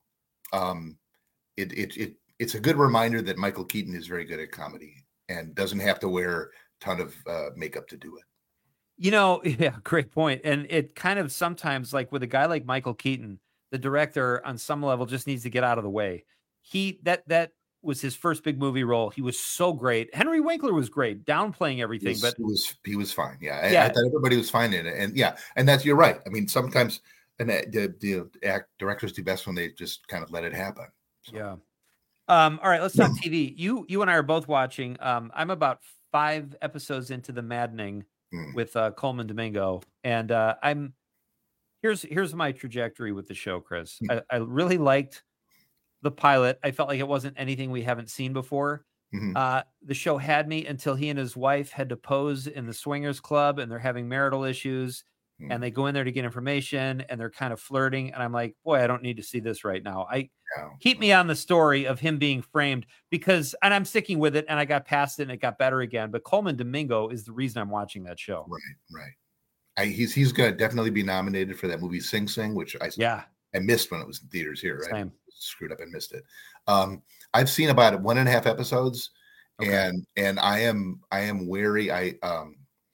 um, it it it it's a good reminder that Michael Keaton is very good at comedy and doesn't have to wear a ton of uh, makeup to do it. You know, yeah, great point. And it kind of sometimes, like with a guy like Michael Keaton, the director on some level just needs to get out of the way. He that that was his first big movie role. He was so great. Henry Winkler was great, downplaying everything, He was, but he was he was fine. Yeah, I, Yeah. I thought everybody was fine in it, and yeah, and that's you're right. I mean, sometimes and the, the act directors do best when they just kind of let it happen. yeah. Um, all right, let's talk T V. You you and I are both watching. Um, I'm about five episodes into The Maddening Mm. with uh, Coleman Domingo, and uh, I'm here's here's my trajectory with the show, Chris. I, I really liked the pilot. I felt like it wasn't anything we haven't seen before. Mhm. Uh, the show had me until he and his wife had to pose in the swingers club, and they're having marital issues. mm. and they go in there to get information, and they're kind of flirting. And I'm like, boy, I don't need to see this right now. I yeah. keep me on the story of him being framed because, and I'm sticking with it. And I got past it, and it got better again. But Coleman Domingo is the reason I'm watching that show. Right, right. I, he's he's going to definitely be nominated for that movie Sing Sing, which I yeah I missed when it was in theaters here. Right, Same. Screwed up and missed it. Um, I've seen about one and a half episodes, okay. and and I am I am wary. I um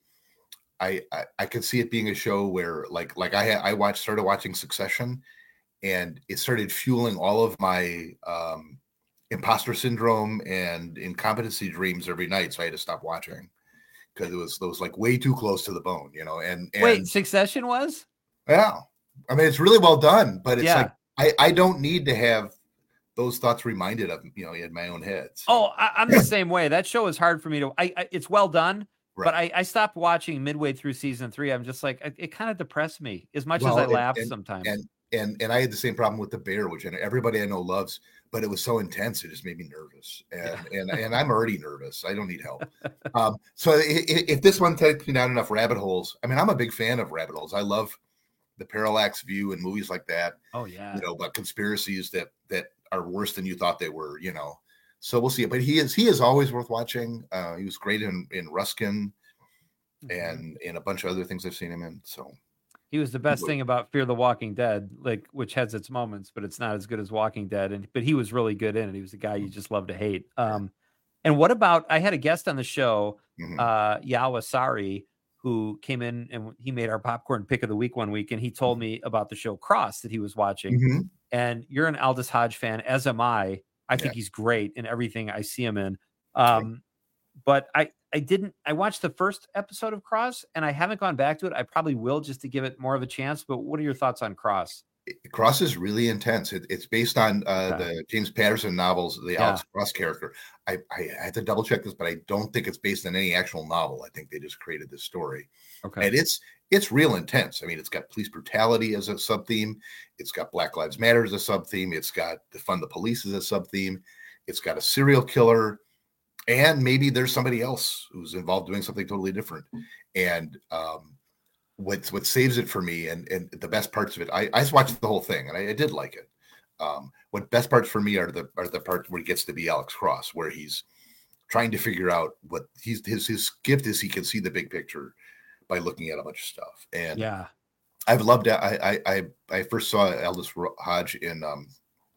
I, I I could see it being a show where like like I had I watched started watching Succession, and it started fueling all of my um, imposter syndrome and incompetency dreams every night. So I had to stop watching because it was it was like way too close to the bone, you know. And, and wait, Succession was? Yeah, I mean it's really well done, but it's yeah. like I I don't need to have those thoughts reminded of, you know, in my own head. So. Oh, I, I'm the same way. That show is hard for me to, I, I it's well done, right. but I, I stopped watching midway through season three. I'm just like, it, it kind of depressed me as much well, as I laughed and, sometimes. And, and, and I had the same problem with The Bear, which everybody I know loves, but it was so intense. It just made me nervous. And, yeah. and, and I'm already nervous. I don't need help. um, so if, if this one takes me down enough rabbit holes, I mean, I'm a big fan of rabbit holes. I love the parallax view and movies like that. Oh yeah. You know, about conspiracies that, that, are worse than you thought they were, you know. So we'll see. But he is he is always worth watching. Uh, he was great in in Ruskin, mm-hmm. and in a bunch of other things I've seen him in. So he was the best thing about Fear the Walking Dead, like which has its moments, but it's not as good as Walking Dead. And but he was really good in it. He was a guy you just love to hate. Um, and what about? I had a guest on the show, mm-hmm. uh, Yawa Sari, who came in and he made our popcorn pick of the week one week, and he told me about the show Cross that he was watching. Mm-hmm. And you're an Aldous Hodge fan, as am I. I think yeah. he's great in everything I see him in. Um, but I, I didn't, I watched the first episode of Cross and I haven't gone back to it. I probably will just to give it more of a chance. But what are your thoughts on Cross? Cross is really intense. It, it's based on uh, okay. the James Patterson novels, the yeah. Alex Cross character. I, I, I had to double check this, but I don't think it's based on any actual novel. I think they just created this story. Okay. And it's, it's real intense. I mean, it's got police brutality as a sub theme. It's got Black Lives Matter as a sub theme. It's got defund the police as a sub theme. It's got a serial killer, and maybe there's somebody else who's involved doing something totally different. And um, what what saves it for me, and and the best parts of it, I, I just watched the whole thing, and I, I did like it. Um, what best parts for me are the are the parts where he gets to be Alex Cross, where he's trying to figure out what he's his his gift is. He can see the big picture by looking at a bunch of stuff. And yeah, I've loved it. I, I, I first saw Aldous Hodge in um,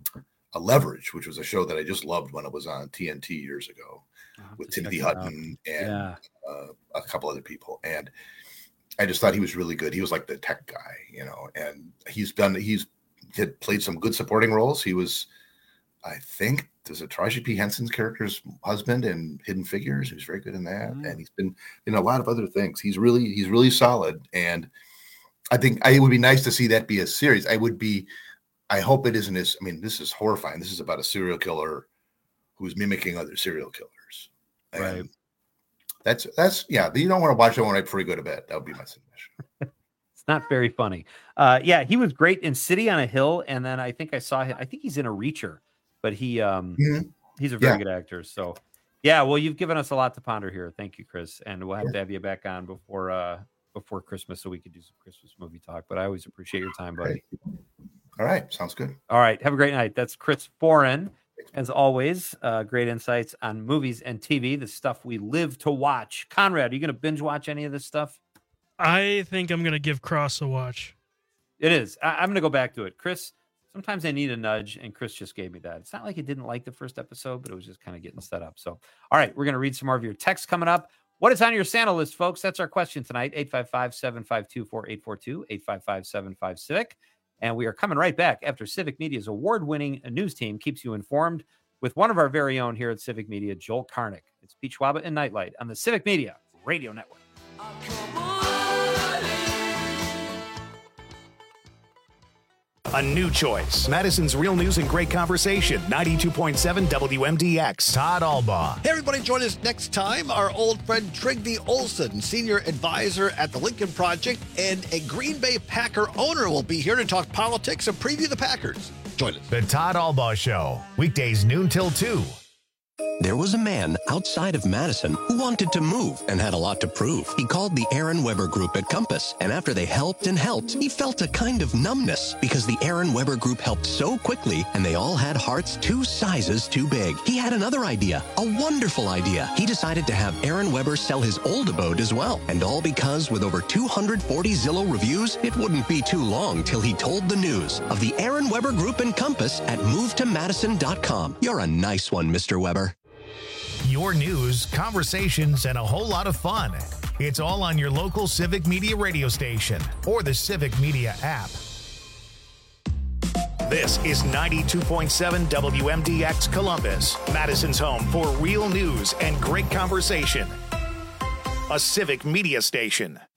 a Leverage, which was a show that I just loved when it was on T N T years ago with Timothy Hutton and yeah. uh, a couple other people. And I just thought he was really good. He was like the tech guy, you know, and he's done, he's had played some good supporting roles. He was, I think, there's a Taraji P. Henson's character's husband in Hidden Figures. He was very good in that. Mm-hmm. And he's been in a lot of other things. He's really, he's really solid. And I think I, it would be nice to see that be a series. I would be, I hope it isn't as, I mean, this is horrifying. This is about a serial killer who's mimicking other serial killers. And right. That's, that's, yeah, you don't want to watch that one right before you go to bed. That would be my suggestion. It's not very funny. Uh, yeah, he was great in City on a Hill. And then I think I saw him, I think he's in a Reacher. But he um mm-hmm. he's a very yeah. good actor. So yeah, well, you've given us a lot to ponder here. Thank you, Chris. And we'll have yeah. to have you back on before uh before Christmas so we could do some Christmas movie talk. But I always appreciate your time, buddy. All right. Sounds good. All right. Have a great night. That's Chris Foran. As always, uh, great insights on movies and T V, the stuff we live to watch. Conrad, are you gonna binge watch any of this stuff? I think I'm gonna give Cross a watch. It is. I- I'm gonna go back to it. Chris, sometimes I need a nudge, and Chris just gave me that. It's not like he didn't like the first episode, but it was just kind of getting set up. So, all right, we're going to read some more of your texts coming up. What is on your Santa list, folks? That's our question tonight. eight five five, seven five two, four eight four two, eight five five, seven five, Civic. And we are coming right back after Civic Media's award-winning news team keeps you informed with one of our very own here at Civic Media, Joel Karnick. It's Peach Waba and Nightlight on the Civic Media Radio Network. A new choice. Madison's Real News and Great Conversation. ninety-two point seven W M D X. Todd Albaugh. Hey, everybody, join us next time. Our old friend Trygve Olsen, senior advisor at the Lincoln Project, and a Green Bay Packer owner will be here to talk politics and preview the Packers. Join us. The Todd Albaugh Show. Weekdays noon till two. There was a man outside of Madison who wanted to move and had a lot to prove. He called the Aaron Weber Group at Compass, and after they helped and helped, he felt a kind of numbness because the Aaron Weber Group helped so quickly and they all had hearts two sizes too big. He had another idea, a wonderful idea. He decided to have Aaron Weber sell his old abode as well, and all because with over two hundred forty Zillow reviews, it wouldn't be too long till he told the news of the Aaron Weber Group and Compass at move to madison dot com. You're a nice one, Mister Weber. Your news, conversations, and a whole lot of fun. It's all on your local Civic Media radio station or the Civic Media app. This is ninety-two point seven W M D X Columbus, Madison's home for real news and great conversation. A Civic Media station.